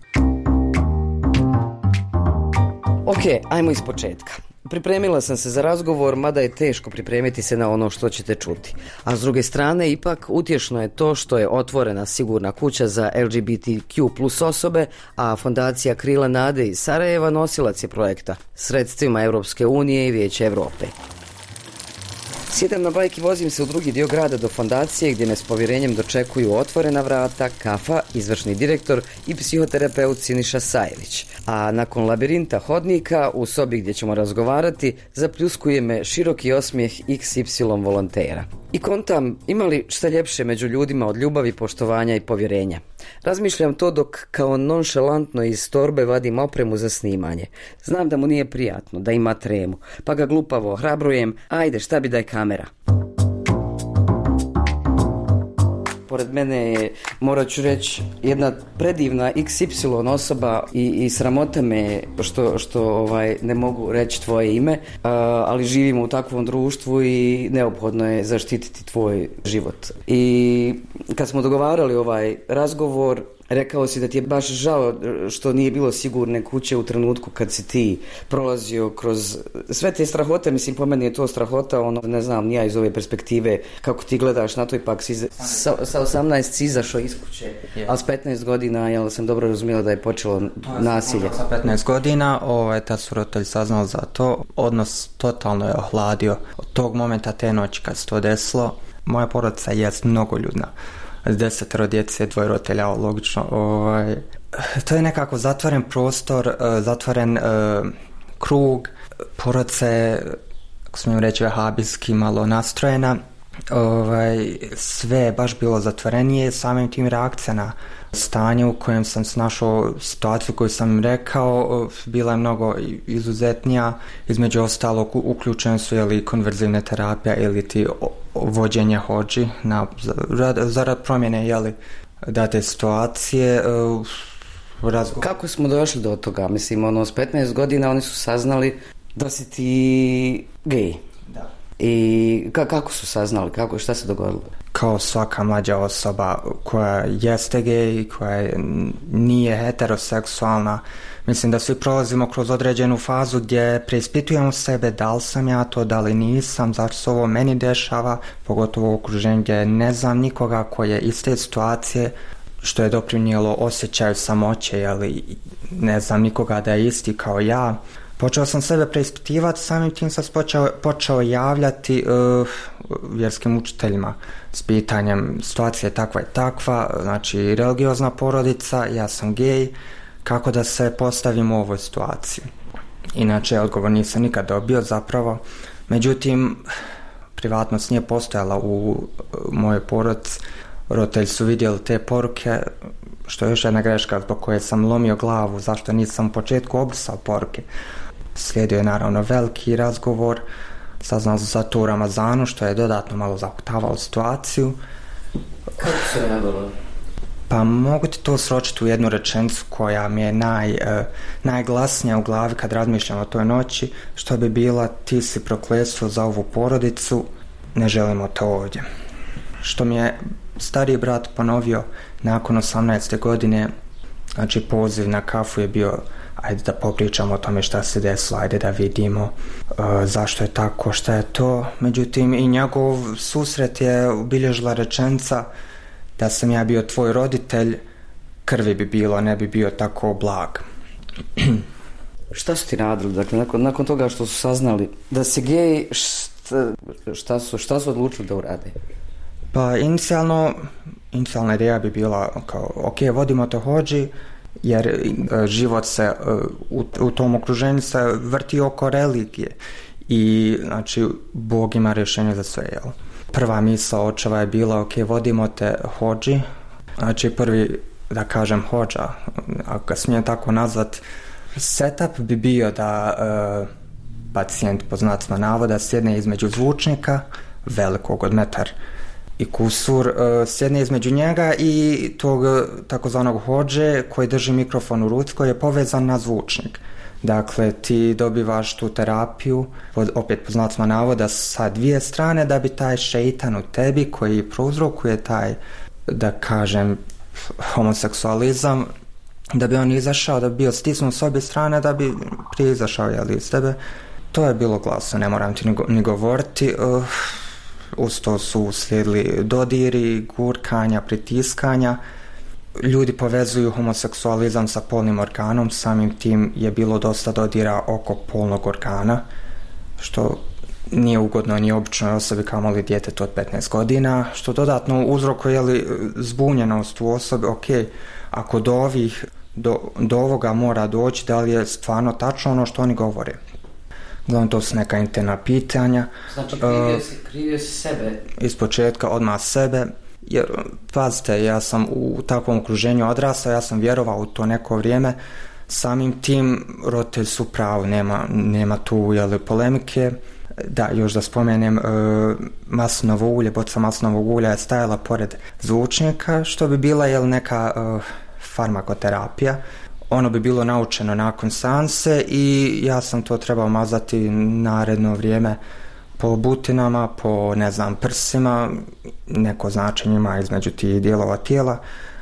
Ok, ajmo iz početka. Pripremila sam se za razgovor, mada je teško pripremiti se na ono što ćete čuti. A s druge strane, ipak utješno je to što je otvorena sigurna kuća za el ge be te kju plus osobe, a fondacija Krila nade iz Sarajeva nosilac je projekta sredstvima Europske unije i Vijeća Europe. Sjedam na bajk i vozim se u drugi dio grada do fondacije gdje me s povjerenjem dočekuju otvorena vrata, kafa, izvršni direktor i psihoterapeut Siniša Sajević. A nakon labirinta hodnika u sobi gdje ćemo razgovarati zapljuskuje me široki osmijeh iks ipsilon volontera. I kontam, ima li šta ljepše među ljudima od ljubavi, poštovanja i povjerenja? Razmišljam to dok kao nonšalantno iz torbe vadim opremu za snimanje. Znam da mu nije prijatno, da ima tremu, pa ga glupavo ohrabrujem, ajde šta bi da je kamera. Pored mene je, morat ću reći, jedna predivna iks ipsilon osoba i, i sramota me što, što ovaj, ne mogu reći tvoje ime, a, ali živimo u takvom društvu i neophodno je zaštititi tvoj život. I kad smo dogovarali ovaj razgovor, rekao si da ti je baš žao što nije bilo sigurne kuće u trenutku kad si ti prolazio kroz sve te strahote. Mislim, po meni je to strahota, ono, ne znam, nija iz ove perspektive kako ti gledaš na to, ipak si sa, sa osamnaest si izašao iz kuće, yeah. Ali s petnaest godina, jel sam dobro razumjela da je počelo nasilje. Sa petnaest godina, ovaj, tad su roditelji saznali za to, odnos totalno je ohladio. Od tog momenta, te noći kad se to desilo, moja porodica je mnogo ljudna. Desetero djece, dvoje roditelja, logično. Ovaj, to je nekako zatvoren prostor, zatvoren uh, krug, porodica je, ako smijem reći, vehabijski malo nastrojena. Ovaj, sve je baš bilo zatvorenije, samim tim reakcija na stanje u kojem sam se našao, situaciju koju sam rekao, bila je mnogo izuzetnija. Između ostalog uključene su ili konverzivne terapije ili ti vođenje hodži na, zarad promjene jeli, date situacije. Razgovor. Kako smo došli do toga? Mislim, ono, s petnaest godina oni su saznali da si ti gej. Da. I ka- kako su saznali? Kako, šta se dogodilo? Kao svaka mlađa osoba koja jeste gej, koja nije heteroseksualna, mislim da svi prolazimo kroz određenu fazu gdje preispitujemo sebe, da li sam ja to, da li nisam, zašto se ovo meni dešava, pogotovo u okruženju gdje ne znam nikoga koji je iz te situacije. što je doprinijelo osjećaju samoće, ali ne znam nikoga da je isti kao ja. Počeo sam sebe preispitivati, samim tim sam počeo, počeo javljati uh, vjerskim učiteljima s pitanjem situacija je takva i takva, znači religiozna porodica, ja sam gej, kako da se postavim u ovoj situaciji. Inače, odgovor nisam nikad dobio zapravo, međutim, privatnost nije postojala u mojoj porodici. Roditelji su vidjeli te poruke, što je još jedna greška zbog koje sam lomio glavu, zašto nisam u početku obrisao poruke. Slijedio je naravno veliki razgovor, saznao sam za to u Ramazanu, što je dodatno malo zahuktavalo situaciju. Kako se javilo? Pa mogu ti to sročiti u jednu rečenicu koja mi je naj, eh, najglasnija u glavi kad razmišljam o toj noći, što bi bila: ti si prokletstvo za ovu porodicu, ne želimo to ovdje. Što mi je stariji brat ponovio nakon osamnaeste godine, znači poziv na kafu je bio: ajde da popričamo o tome šta se desilo, ajde da vidimo uh, zašto je tako, šta je to. Međutim, i njegov susret je obilježila rečenica: da sam ja bio tvoj roditelj, krvi bi bilo, ne bi bio tako blag. Šta su ti radili? Dakle, nakon, nakon toga što su saznali da si gej, šta, šta, su, šta su odlučili da urade? Pa inicijalno, inicijalna ideja bi bila kao: ok, vodimo to hodži, jer život se u, u tom okruženju se vrti oko religije i znači Bog ima rješenje za sve, jel? Prva misao očeva je bila: ok, vodimo te hodži, znači prvi, da kažem, hodža, ako ga smijem tako nazvat, setup bi bio da uh, pacijent, po znacima navoda, sjedne između zvučnika velikog od metar i kusur, uh, sjedne između njega i tog takozvanog hodže koji drži mikrofon u ruci, koji je povezan na zvučnik. Dakle, ti dobivaš tu terapiju, opet po znacima navoda, sa dvije strane, da bi taj šeitan u tebi koji prouzrokuje taj, da kažem, homoseksualizam, da bi on izašao, da bi bio stisnut s obje strane, da bi prije izašao, jeli, iz tebe. To je bilo glasno, ne moram ti ni, go, ni govoriti. Uh, uz to su slijedili dodiri, gurkanja, pritiskanja. Ljudi povezuju homoseksualizam sa polnim organom, samim tim je bilo dosta dodira oko polnog organa, što nije ugodno ni običnoj osobi, kamoli djetetu od petnaest godina, što dodatno uzrokuje zbunjenost u osobi. Ok, ako do ovih, do, do ovoga mora doći, da li je stvarno tačno ono što oni govore? Uglavnom, to su neka interna pitanja. Znači, krivio si, krivio si sebe? Iz početka, odmah sebe. Jer, pazite, ja sam u takvom okruženju odrastao, ja sam vjerovao u to neko vrijeme, samim tim roditelji su pravi, nema, nema tu, jeli, polemike. Da, još da spomenem, e, maslinovo ulje, boca maslinovog ulja je stajala pored zvučnika, što bi bila, jel, neka e, farmakoterapija. Ono bi bilo naučeno nakon seanse i ja sam to trebao mazati naredno vrijeme po butinama, po, ne znam, prsima, neko značenje ima između tih dijelova tijela.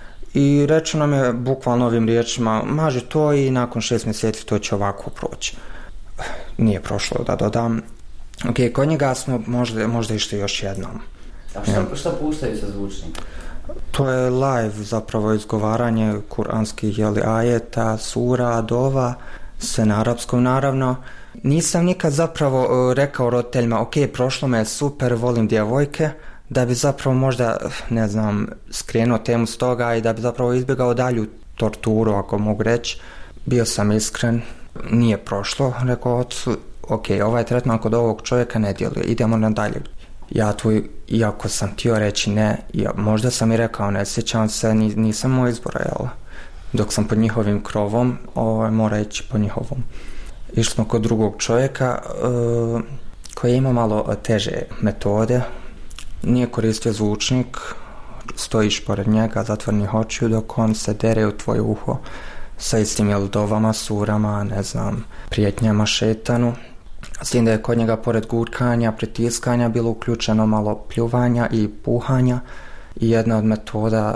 I rečeno nam je bukvalno ovim riječima: maži to i nakon šest mjeseci to će ovako proći. Nije prošlo, da dodam. Ok, kod njega smo možda, možda išli još jednom. A šta, šta puštaju sa zvučnika? To je live, zapravo izgovaranje kuranskih, jeli, ajeta, sura, dova, sve na arapskom naravno. Nisam nikad zapravo uh, rekao roditeljima: ok, prošlo me super, volim djevojke, da bi zapravo možda, ne znam, skrenuo temu s toga i da bi zapravo izbjegao dalju torturu, ako mogu reći. Bio sam iskren, nije prošlo, rekao ocu: ok, ovaj tretman kod ovog čovjeka ne djeluje, idemo nadalje. Ja tu, iako sam htio reći ne, ja, možda sam i rekao ne, sjećam se, nisam moj izbora, jel? Dok sam pod njihovim krovom, ovaj, mora ići po njihovom. Išli smo kod drugog čovjeka uh, koji ima malo teže metode, nije koristio zvučnik, stojiš pored njega, zatvornih očiju, dok on se dere u tvoje uho sa istim, jel, dovama, surama, ne znam, prijetnjama šetanu. S tim da je kod njega pored gurkanja, pritiskanja bilo uključeno malo pljuvanja i puhanja i jedna od metoda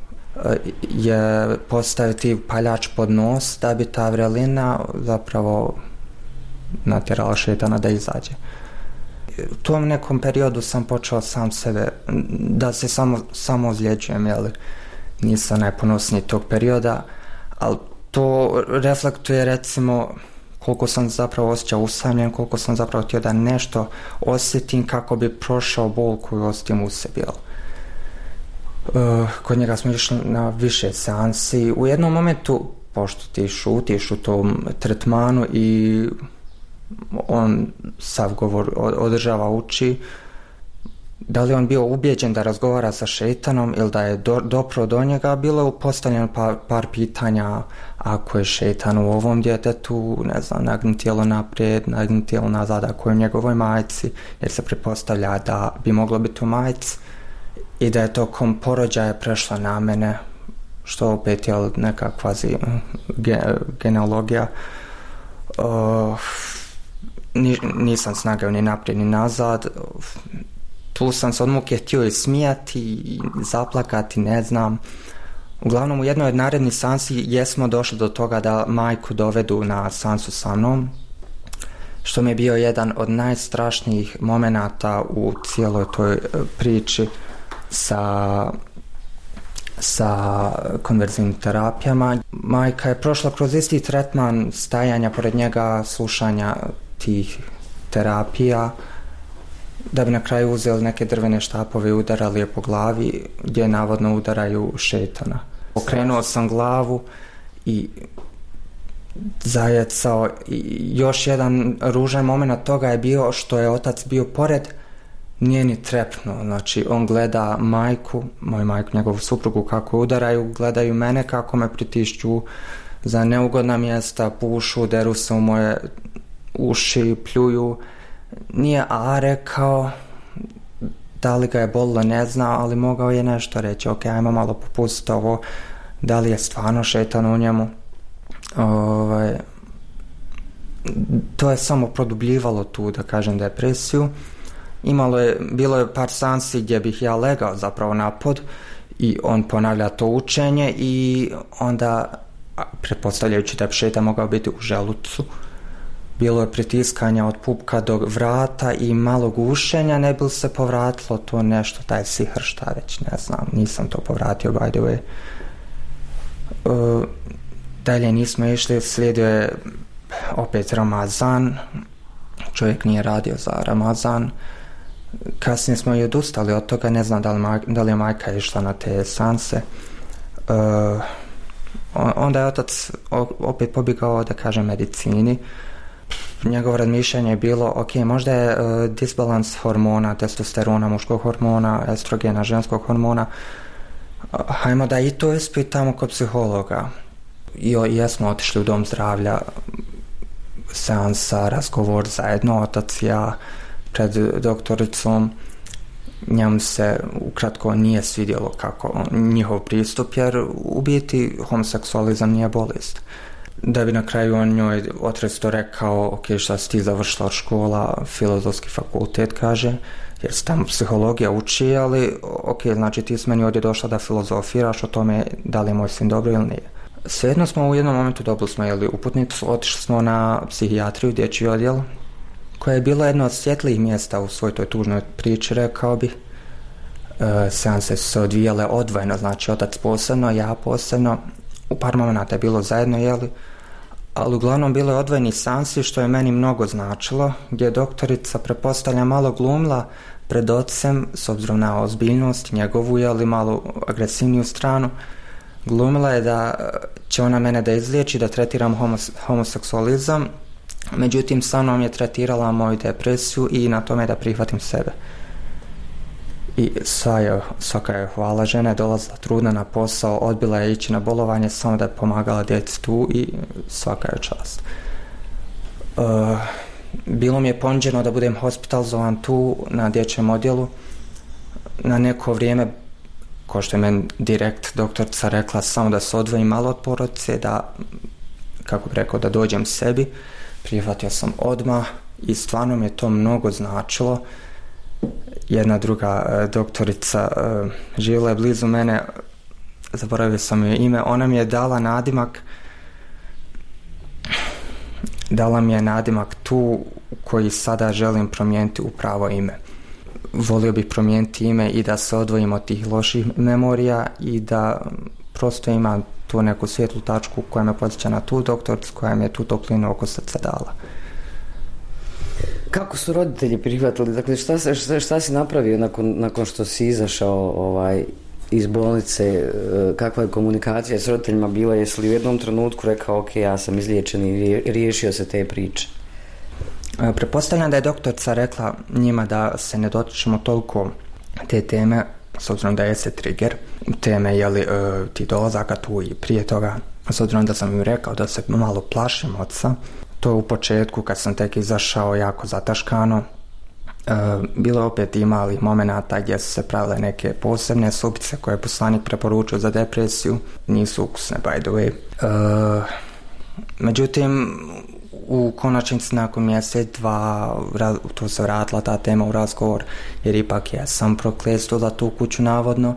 je postaviti paljač pod nos da bi ta vrelina zapravo natjerala šetana da izađe. U tom nekom periodu sam počeo sam sebe da se samo, samo ozljeđujem, jeli? nisam najponosniji tog perioda, ali to reflektuje recimo koliko sam zapravo osjećao usamljen, koliko sam zapravo htio da nešto osjetim kako bi prošao bol koju osjetim u sebi. Uh, kod njega smo išli na više seansi. U jednom momentu, pošto ti šutiš u tom tretmanu i on sav govor održava, uči, da li on bio ubijeđen da razgovara sa šejtanom ili da je do, dopro do njega, bilo je postavljeno par, par pitanja. Ako je šejtan u ovom djetetu, ne znam, nagni tijelo naprijed, nagni tijelo nazad, ako je u njegovoj majci, jer se pretpostavlja da bi moglo biti u majci i da je tokom porođaja prešla na mene, što opet je neka kvazi ge, genealogija. Uh, ni, nisam snagao ni naprijed ni nazad. Tu sam se od muke htio i smijati i zaplakati, ne znam. Uglavnom u jednoj od narednih seansi jesmo došli do toga da majku dovedu na seansu sa mnom, što mi je bio jedan od najstrašnijih momenata u cijeloj toj priči sa, sa konverzivnim terapijama. Majka je prošla kroz isti tretman stajanja pored njega, slušanja tih terapija, da bi na kraju uzeli neke drvene štapove i udarali je po glavi, gdje navodno udaraju šejtana. Okrenuo sam glavu i zajecao. I još jedan ružan moment toga je bio što je otac bio pored, nije ni trepnuo. Znači on gleda majku, moju majku, njegovu suprugu kako udaraju, gledaju mene kako me pritišću za neugodna mjesta, pušu, deru se u moje uši, pljuju. Nije a rekao, da li ga je bolilo ne zna, ali mogao je nešto reći. Ok, ajmo malo popustiti ovo, da li je stvarno šejtan u njemu. Ovaj, to je samo produbljivalo tu, da kažem, depresiju. Imalo je, bilo je par seansi gdje bih ja legao zapravo na pod i on ponavlja to učenje i onda, pretpostavljajući da je šejtan mogao biti u želucu, bilo je pritiskanja od pupka do vrata i malo gušenja, ne bi li se povratilo to nešto, taj sihr, šta već, ne znam, nisam to povratio, by the way. Uh, dalje nismo išli, slijedio je opet Ramazan, čovjek nije radio za Ramazan. Kasnije smo i odustali od toga, ne znam da li, maj, da li je majka išla na te seanse. Uh, onda je otac opet pobjegao, da kažem, medicini. Njegovo razmišljanje je bilo, ok, možda je uh, disbalans hormona, testosterona, muškog hormona, estrogena, ženskog hormona. Uh, hajmo da i to ispitamo kod psihologa. I jesmo otišli u dom zdravlja, seansa, razgovor zajedno, otac i ja pred doktoricom. Njemu se ukratko nije svidjelo kako njihov pristup, jer u biti homoseksualizam nije bolest. Da bi na kraju on njoj otresto rekao, ok, šta si ti završila od škola, filozofski fakultet, kaže, jer se tamo psihologija uči, ali ok, znači ti si meni ovdje došla da filozofiraš o tome da li je moj sin dobro ili nije. Svejedno smo u jednom momentu dobili smo jeli uputnicu, otišli smo na psihijatriju, dječji odjel, koja je bila jedno od svjetlijih mjesta u svoj toj tužnoj priči, rekao bi. E, seanse su se odvijale odvojeno, znači otac posebno, ja posebno, u par momenata je bilo zajedno, jeli, ali uglavnom bilo je odvojeni seansi, što je meni mnogo značilo, gdje je doktorica, prepostavlja, malo glumila pred ocem, s obzirom na ozbiljnost njegovu, jeli, malo agresivniju stranu. Glumila je da će ona mene da izliječi, da tretiram homos- homoseksualizam, međutim sa mnom je tretirala moju depresiju i na tome da prihvatim sebe. I sva je, svaka je hvala, žena je dolazila trudna na posao, odbila je ići na bolovanje samo da je pomagala djeci tu i svaka je čast. Uh, bilo mi je ponuđeno da budem hospitalizovan tu na dječjem odjelu na neko vrijeme, ko što je meni direkt doktorica rekla, samo da se odvojim malo od porodice, da, kako bi rekao, da dođem sebi. Prihvatio sam odmah i stvarno mi je to mnogo značilo. Jedna druga e, doktorica e, živjela je blizu mene, zaboravio sam joj ime, ona mi je dala nadimak, dala mi je nadimak tu koji sada želim promijeniti u pravo ime. volio bih promijeniti ime i da se odvojim od tih loših memorija i da prosto imam tu neku svijetlu tačku koja me podsjeća na tu doktoricu koja mi je tu toplinu oko srca dala. Kako su roditelji prihvatili? Dakle, šta, šta, šta si napravio nakon, nakon što si izašao ovaj, iz bolnice? Kakva je komunikacija s roditeljima bila? Jesi li u jednom trenutku rekao ok, ja sam izliječen i riješio se te priče? Pretpostavljam da je doktorica rekla njima da se ne dotičemo toliko te teme, s obzirom da je se trigger teme, jeli, e, ti dolazaka tu i prije toga, s obzirom da sam im rekao da se malo plašim oca. To u početku kad sam tek izašao jako zataškano. E, bilo je opet i malih momenata gdje su se pravile neke posebne supice koje je poslanik preporučio za depresiju. Nisu ukusne, by the way. E, međutim, u konačnici nakon mjesec, dva, tu se vratila ta tema u razgovor, jer ipak ja sam prokletstvo za tu kuću navodno.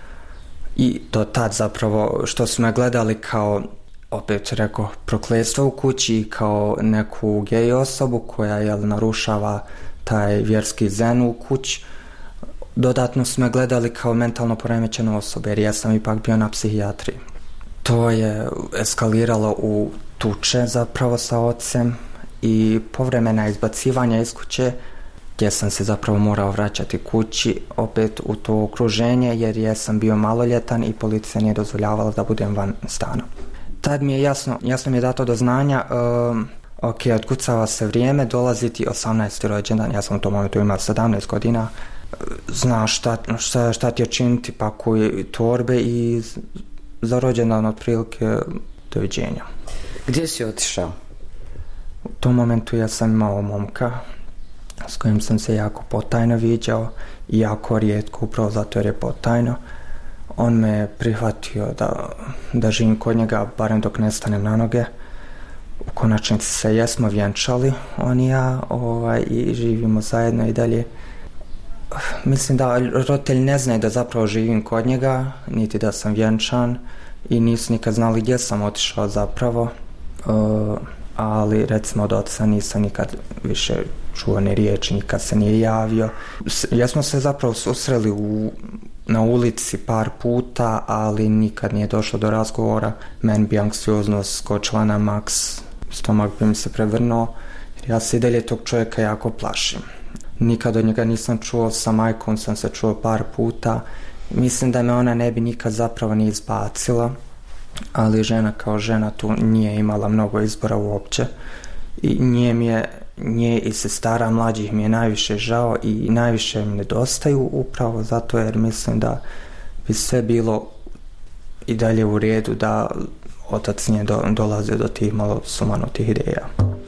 I do tad zapravo što su me gledali kao, opet rekao, prokletstvo u kući, kao neku gej osobu koja jel, narušava taj vjerski zen u kući. Dodatno su me gledali kao mentalno poremećenu osobu, jer ja sam ipak bio na psihijatriji. To je eskaliralo u tuče zapravo sa ocem i povremena izbacivanja iz kuće, gdje sam se zapravo morao vraćati kući opet u to okruženje, jer ja sam bio maloljetan i policija nije dozvoljavala da budem van stana. Tad mi je jasno, jasno mi je dato do znanja, um, ok, otkucava se vrijeme, dolaziti osamnaesti rođendan, ja sam u tom momentu imao sedamnaest godina, znaš šta, šta, šta ti je činiti, pakuj torbe i za rođendan otprilike doviđenja. Gdje si otišao? U tom momentu ja sam imao momka s kojim sam se jako potajno viđao i jako rijetko, upravo zato jer je potajno. On me prihvatio da, da živim kod njega, barem dok ne stanem na noge. U konačnici se jesmo vjenčali, on i ja, ovaj, i živimo zajedno i dalje. Mislim da roditelji ne znaju da zapravo živim kod njega, niti da sam vjenčan i nisu nikad znali gdje sam otišao zapravo. Uh, ali recimo od oca nisam nikad više čuo ni riječi, nikad se nije javio. Jesmo se zapravo susreli u, na ulici par puta, ali nikad nije došlo do razgovora. Meni bi anksioznost skočila na maks, stomak bi mi se prevrnuo, jer ja se i dalje tog čovjeka jako plašim. Nikad od njega nisam čuo, sa majkom sam se čuo par puta. Mislim da me ona ne bi nikad zapravo ni izbacila, ali žena kao žena tu nije imala mnogo izbora uopće i nje mi je, nje i sestara mlađih mi je najviše žao i najviše mi nedostaju upravo zato jer mislim da bi sve bilo i dalje u redu da otac nije do, dolazio do tih malo sumanutih ideja.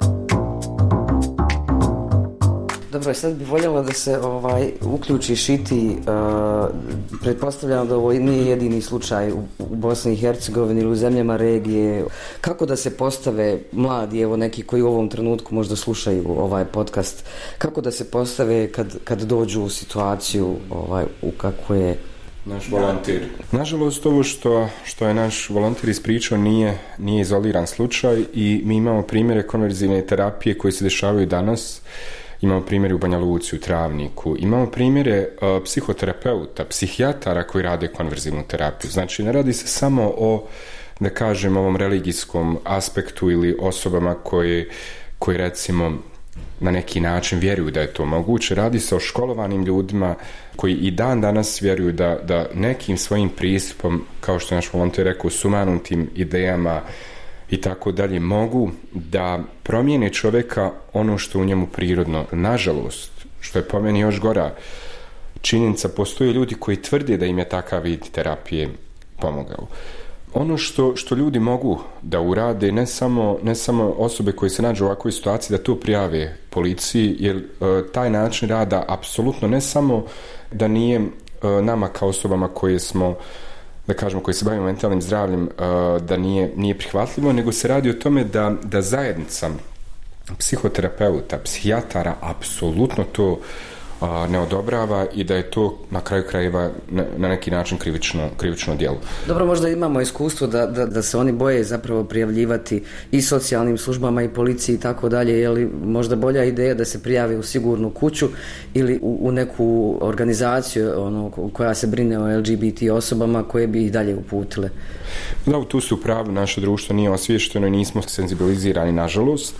Dobro, sad bih voljela da se ovaj, uključiš i ti, uh, pretpostavljam da ovo nije jedini slučaj u, u Bosni i Hercegovini ili u zemljama regije. Kako da se postave mladi, evo neki koji u ovom trenutku možda slušaju ovaj podcast, kako da se postave kad, kad dođu u situaciju ovaj, u kakvu je naš volonter? Nažalost, ovo što, što je naš volonter ispričao nije, nije izoliran slučaj i mi imamo primjere konverzivne terapije koje se dešavaju danas. Imamo primjere u Banja Luci, u Travniku, imamo primjere uh, psihoterapeuta, psihijatara koji rade konverzivnu terapiju. Znači, ne radi se samo o, da kažem, ovom religijskom aspektu ili osobama koje, koji recimo na neki način vjeruju da je to moguće. Radi se o školovanim ljudima koji i dan danas vjeruju da, da nekim svojim pristupom, kao što je naš volonter rekao, sumanutim idejama i tako dalje, mogu da promijene čovjeka ono što u njemu prirodno. Nažalost, što je po meni još gora činjenica, postoje ljudi koji tvrde da im je takav vid terapije pomogao. Ono što, što ljudi mogu da urade, ne samo, ne samo osobe koje se nađu u ovakvoj situaciji, da to prijave policiji, jer e, taj način rada apsolutno ne samo da nije e, nama kao osobama koje smo, da kažemo, koji se bavimo mentalnim zdravljem, da nije, nije prihvatljivo, nego se radi o tome da, da zajednica psihoterapeuta, psihijatara apsolutno to a, ne odobrava i da je to na kraju krajeva na, na neki način krivično, krivično djelo. Dobro, možda imamo iskustvo da, da, da se oni boje zapravo prijavljivati i socijalnim službama i policiji i tako dalje, je li možda bolja ideja da se prijave u sigurnu kuću ili u, u neku organizaciju ono, koja se brine o L G B T osobama koje bi ih dalje uputile? Da, tu su pravi, naše društvo nije osviješteno i nismo senzibilizirani, nažalost,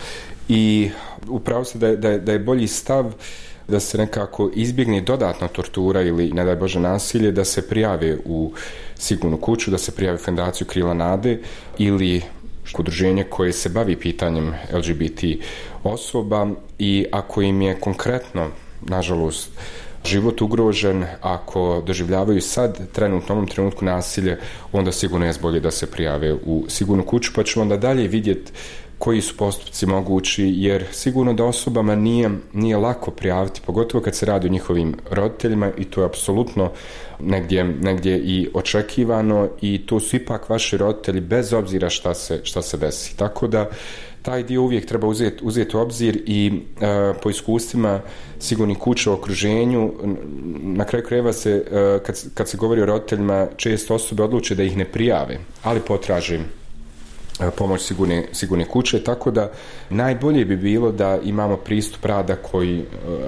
i upravo se da je, da je, da je bolji stav da se nekako izbjegne dodatna tortura ili, ne daj Bože, nasilje, da se prijave u sigurnu kuću, da se prijave u Fondaciju Krila nade ili udruženje koje se bavi pitanjem L G B T osoba, i ako im je konkretno, nažalost, život ugrožen, ako doživljavaju sad trenutno, u ovom trenutku nasilje, onda sigurno je bolje da se prijave u sigurnu kuću, pa ćemo onda dalje vidjeti koji su postupci mogući, jer sigurno da osobama nije, nije lako prijaviti, pogotovo kad se radi o njihovim roditeljima, i to je apsolutno negdje, negdje i očekivano, i to su ipak vaši roditelji bez obzira šta se, šta se desi. Tako da taj dio uvijek treba uzeti, uzeti u obzir i e, po iskustvima sigurnih kuća u okruženju, na kraju krajeva se, e, kad, kad se govori o roditeljima, često osobe odluče da ih ne prijave, ali potraže pomoć sigurne, sigurne kuće, tako da najbolje bi bilo da imamo pristup rada koji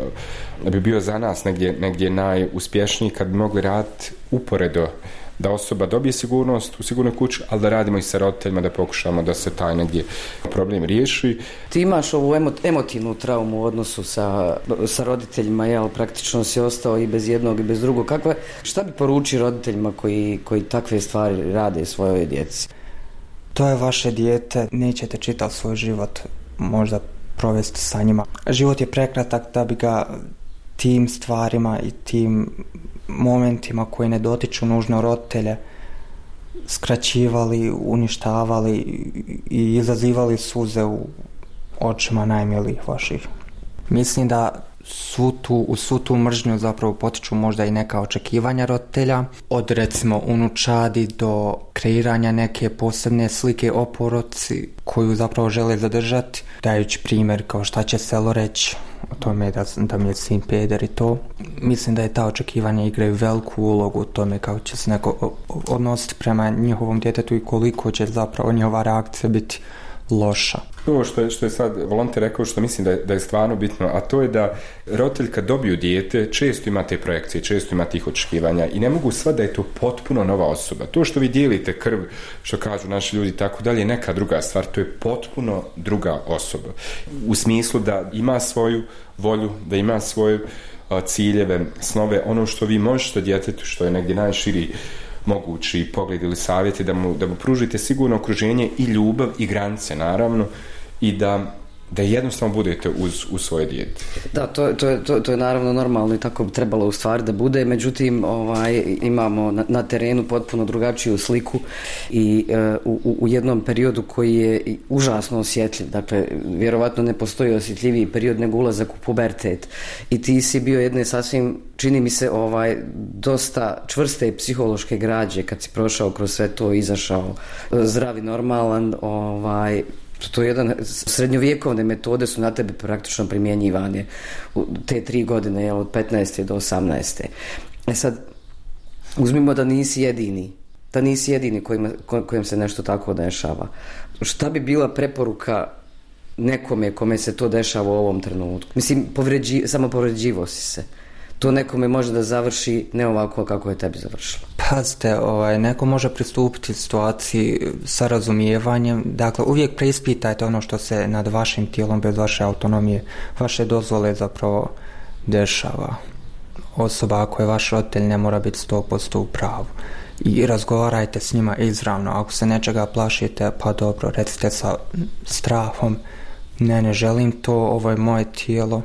uh, bi bio za nas negdje, negdje najuspješniji, kad bi mogli raditi uporedo, da osoba dobije sigurnost u sigurnoj kući, ali da radimo i sa roditeljima, da pokušamo da se taj negdje problem riješi. Ti imaš ovu emo, emotivnu traumu u odnosu sa, sa roditeljima, jel, praktično si ostao i bez jednog i bez drugog. Kakva, šta bi poručio roditeljima koji, koji takve stvari rade svojoj djeci? To je vaše dijete, nećete čitav svoj život možda provesti sa njima. Život je prekratak da bi ga tim stvarima i tim momentima koji ne dotiču nužno roditelje skraćivali, uništavali i izazivali suze u očima najmilijih vaših. Mislim da svu tu, u svu tu mržnju zapravo potiču možda i neka očekivanja roditelja, od recimo unučadi do kreiranja neke posebne slike o porodci koju zapravo žele zadržati, dajući primjer kao šta će selo reći o tome da, da mi je sin peder i to. Mislim da je ta očekivanja igraju veliku ulogu u tome kako će se neko odnositi prema njihovom djetetu i koliko će zapravo njihova reakcija biti loša. To što je, što je sad volonter rekao, što mislim da je, da je stvarno bitno, a to je da roditelj kad dobiju dijete često ima te projekcije, često ima tih očekivanja i ne mogu sva da je to potpuno nova osoba. To što vi dijelite krv, što kažu naši ljudi, tako dalje, je neka druga stvar, to je potpuno druga osoba. U smislu da ima svoju volju, da ima svoje uh, ciljeve, snove, ono što vi možete djetetu, što je negdje najširi mogući pogled ili savjeti, da mu, da mu pružite sigurno okruženje i ljubav i granice, naravno, i da, da jednostavno budete uz, uz svoje dijete. Da, to, to, to, to je naravno normalno i tako bi trebalo u stvari da bude, međutim ovaj, imamo na, na terenu potpuno drugačiju sliku i uh, u, u jednom periodu koji je užasno osjetljiv, dakle vjerovatno ne postoji osjetljiviji period nego ulazak u pubertet i ti si bio jedne sasvim, čini mi se, ovaj, dosta čvrste psihološke građe kad si prošao kroz sve to, izašao zdravi, normalan, ovaj, to je jedan, srednjovjekovne metode su na tebe praktično primjenjivane u te tri godine, jel, od petnaeste do osamnaeste. E sad, uzmimo da nisi jedini, da nisi jedini kojima, kojem se nešto tako dešava. Šta bi bila preporuka nekome kome se to dešava u ovom trenutku? Mislim, povređi, samo povređivo si se. To nekome može da završi ne ovako kako je tebi završilo. Pazite, ovaj, neko može pristupiti situaciji sa razumijevanjem. Dakle, uvijek preispitajte ono što se nad vašim tijelom bez vaše autonomije, vaše dozvole zapravo dešava. Osoba ako je vaš roditelj ne mora biti sto posto u pravu. I razgovarajte s njima izravno. Ako se nečega plašite, pa dobro, recite sa strahom, ne, ne želim to, ovo je moje tijelo.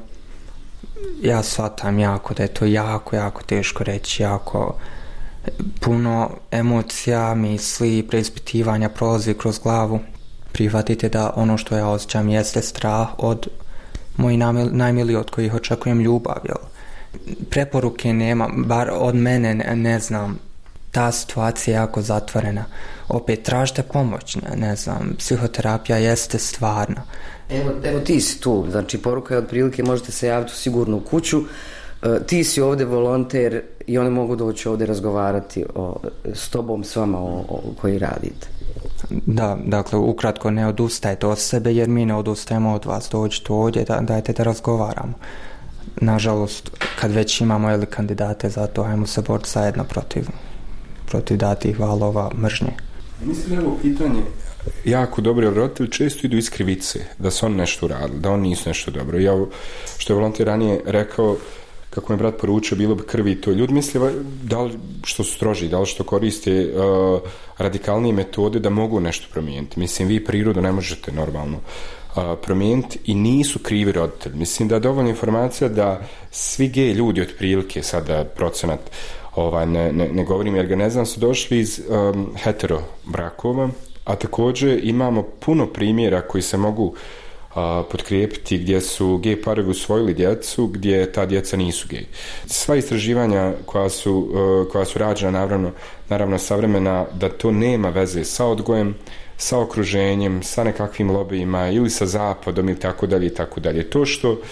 Ja shvatam jako da je to jako, jako teško reći, jako puno emocija, misli, preispitivanja prolazi kroz glavu. Prihvatite da ono što ja osjećam jeste strah od mojih najmiliji od kojih očekujem ljubav. Jel? Preporuke nema, bar od mene ne, ne znam, ta situacija je jako zatvorena. Opet tražite pomoć, ne, ne znam, psihoterapija jeste stvarna. Evo, evo ti si tu, znači poruka je otprilike možete se javiti u sigurnu kuću, ti si ovdje volonter i oni mogu doći ovdje razgovarati o, s tobom, s vama o, o koji radite. Da, dakle, ukratko ne odustajte od sebe jer mi ne odustajemo od vas. Dođite ovdje, da, dajte da razgovaramo. Nažalost, kad već imamo ili kandidate za to, hajmo se boriti zajedno protiv, protiv datih valova mržnje. Mislim da je ovo pitanje jako dobro, jer roditelji često idu iz krivice da su oni nešto uradili, da oni nisu nešto dobro. Ja, što je volonter ranije rekao, kako mi brat poručio, bilo bi krvi i to. Ljudi misle da li što su stroži, da li što koriste uh, radikalnije metode da mogu nešto promijeniti. Mislim, vi prirodu ne možete normalno uh, promijeniti i nisu krivi roditelji. Mislim da je dovoljna informacija da svi gej ljudi otprilike, sada procenat ovaj, ne, ne, ne govorim jer ga ne znam, su došli iz um, hetero brakova, a također imamo puno primjera koji se mogu a, potkrijepiti gdje su gej parovi usvojili djecu, gdje ta djeca nisu gej. Sva istraživanja koja su, uh, koja su rađena, naravno, naravno savremena, da to nema veze sa odgojem, sa okruženjem, sa nekakvim lobijima ili sa zapadom ili tako dalje i tako dalje. To što,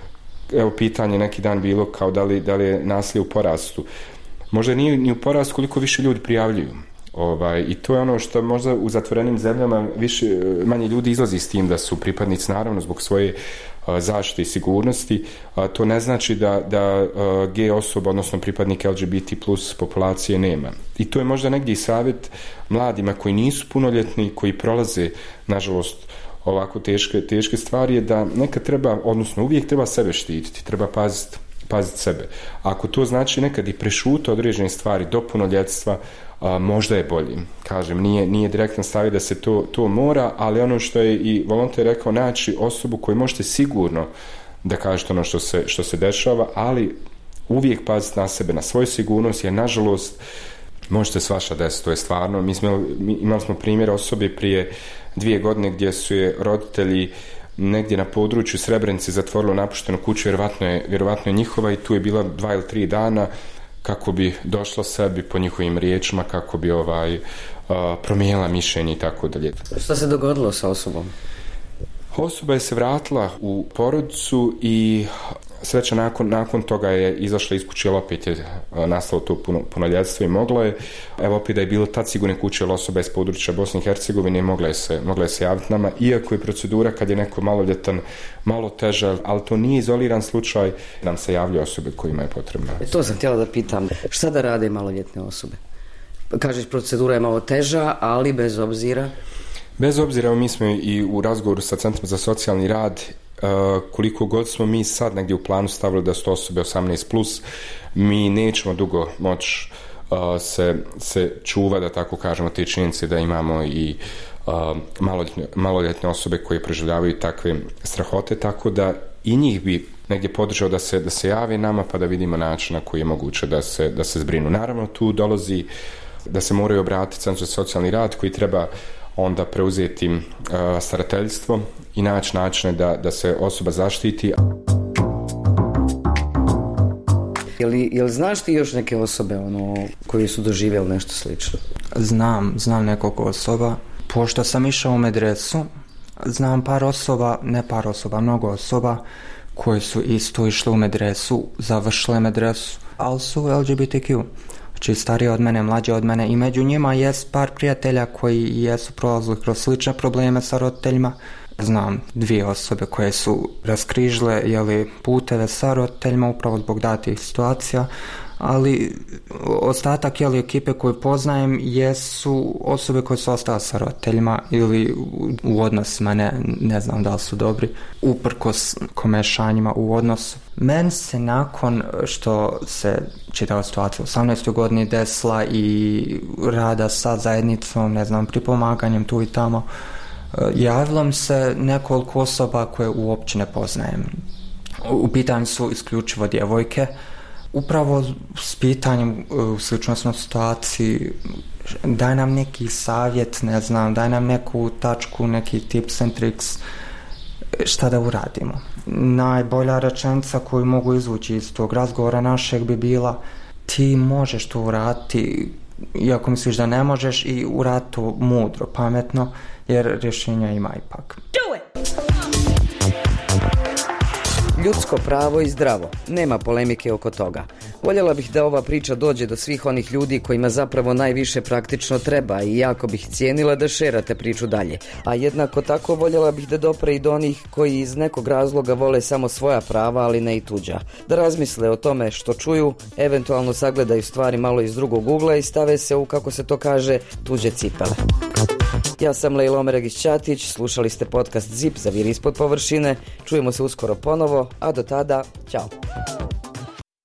evo pitanje neki dan bilo kao da li, da li je nasilje u porastu. Možda nije ni u porastu koliko više ljudi prijavljuju. Ovaj, i to je ono što možda u zatvorenim zemljama više, manje ljudi izlazi s tim da su pripadnici, naravno zbog svoje a, zaštite i sigurnosti. A, to ne znači da, da a, gej osoba, odnosno pripadnik L G B T plus populacije nema. I to je možda negdje i savjet mladima koji nisu punoljetni, koji prolaze, nažalost, ovako teške, teške stvari, je da nekad treba, odnosno uvijek treba sebe štititi, treba paziti paziti sebe. Ako to znači nekad i prešuti određene stvari do punoljetstva, a, možda je bolji. Kažem, nije, nije direktno staviti da se to, to mora, ali ono što je i volonter rekao, naći osobu koju možete sigurno da kažete ono što se, što se dešava, ali uvijek paziti na sebe, na svoju sigurnost, jer nažalost možete svašta desiti, to je stvarno. Mi smo, mi, imali smo primjer osobe prije dvije godine gdje su je roditelji negdje na području Srebrenice zatvorilo napuštenu kuću, vjerovatno je, vjerovatno je njihova, i tu je bila dva ili tri dana kako bi došla sebi po njihovim riječima, kako bi ovaj, uh, promijenila mišljenje i tako dalje. Šta se dogodilo sa osobom? Osoba je se vratila u porodicu i sreća nakon, nakon toga je izašla iz kuće, ali opet je nastalo to puno, punoljetstvo i mogla je, evo opet da je bilo tad sigurne kuće, ali osoba je s područja Bosne i Hercegovine i mogla je se, mogla je se javiti nama, iako je procedura kad je neko maloljetan malo teža, ali to nije izoliran slučaj, nam se javljaju osobe kojima je potrebna. E, to sam htjela da pitam, šta da rade maloljetne osobe? Kažeš, procedura je malo teža, ali bez obzira... Bez obzira, mi smo i u razgovoru sa Centrom za socijalni rad, Uh, koliko god smo mi sad negdje u planu stavili da su osobe osamnaest plus, mi nećemo dugo moći uh, se, se čuva, da tako kažemo, te činjenice da imamo i uh, maloljetne, maloljetne osobe koje preživljavaju takve strahote, tako da i njih bi negdje podržao da se, da se jave nama, pa da vidimo način na koji je moguće da se, da se zbrinu. Naravno, tu dolazi da se moraju obratiti Centru za socijalni rad koji treba onda preuzeti uh, starateljstvo i naći načine da, da se osoba zaštiti. Je li, je li znaš ti još neke osobe ono, koje su doživjeli nešto slično? Znam, znam nekoliko osoba. Pošto sam išao u medresu, znam par osoba, ne par osoba, mnogo osoba koji su isto išli u medresu, završile medresu, ali su L G B T Q. Znači starije od mene, mlađe od mene, i među njima jest par prijatelja koji jesu prolazili kroz slične probleme sa roditeljima. Znam dvije osobe koje su raskrižile jeli, puteve sa roditeljima upravo zbog datih situacija, ali ostatak jeli, ekipe koju poznajem jesu osobe koje su ostale sa roditeljima ili u, u odnosima, ne, ne znam da li su dobri, uprkos komešanjima u odnosu. Meni se nakon što se čitava situacija u osamnaestoj godini desila i rada sa zajednicom, ne znam, pripomaganjem tu i tamo, javilo mi se nekoliko osoba koje uopće ne poznajem. U pitanju su isključivo djevojke, upravo s pitanjem u sličnoj situaciji, daj nam neki savjet, ne znam, daj nam neku tačku, neki tips and tricks, šta da uradimo. Najbolja rečenica koju mogu izvući iz tog razgovora našeg bi bila: ti možeš to uraditi, iako misliš da ne možeš, i uraditi to mudro, pametno, jer rješenja ima ipak. Ljudsko pravo i zdravo, nema polemike oko toga. Voljela bih da ova priča dođe do svih onih ljudi kojima zapravo najviše praktično treba i jako bih cijenila da šerate priču dalje. A jednako tako voljela bih da dopre i do onih koji iz nekog razloga vole samo svoja prava, ali ne i tuđa. Da razmisle o tome što čuju, eventualno sagledaju stvari malo iz drugog ugla i stave se u, kako se to kaže, tuđe cipele. Ja sam Lejla Omeragić-Ćatić, slušali ste podcast Zip, zaviri ispod površine. Čujemo se uskoro ponovo, a do tada, ćao.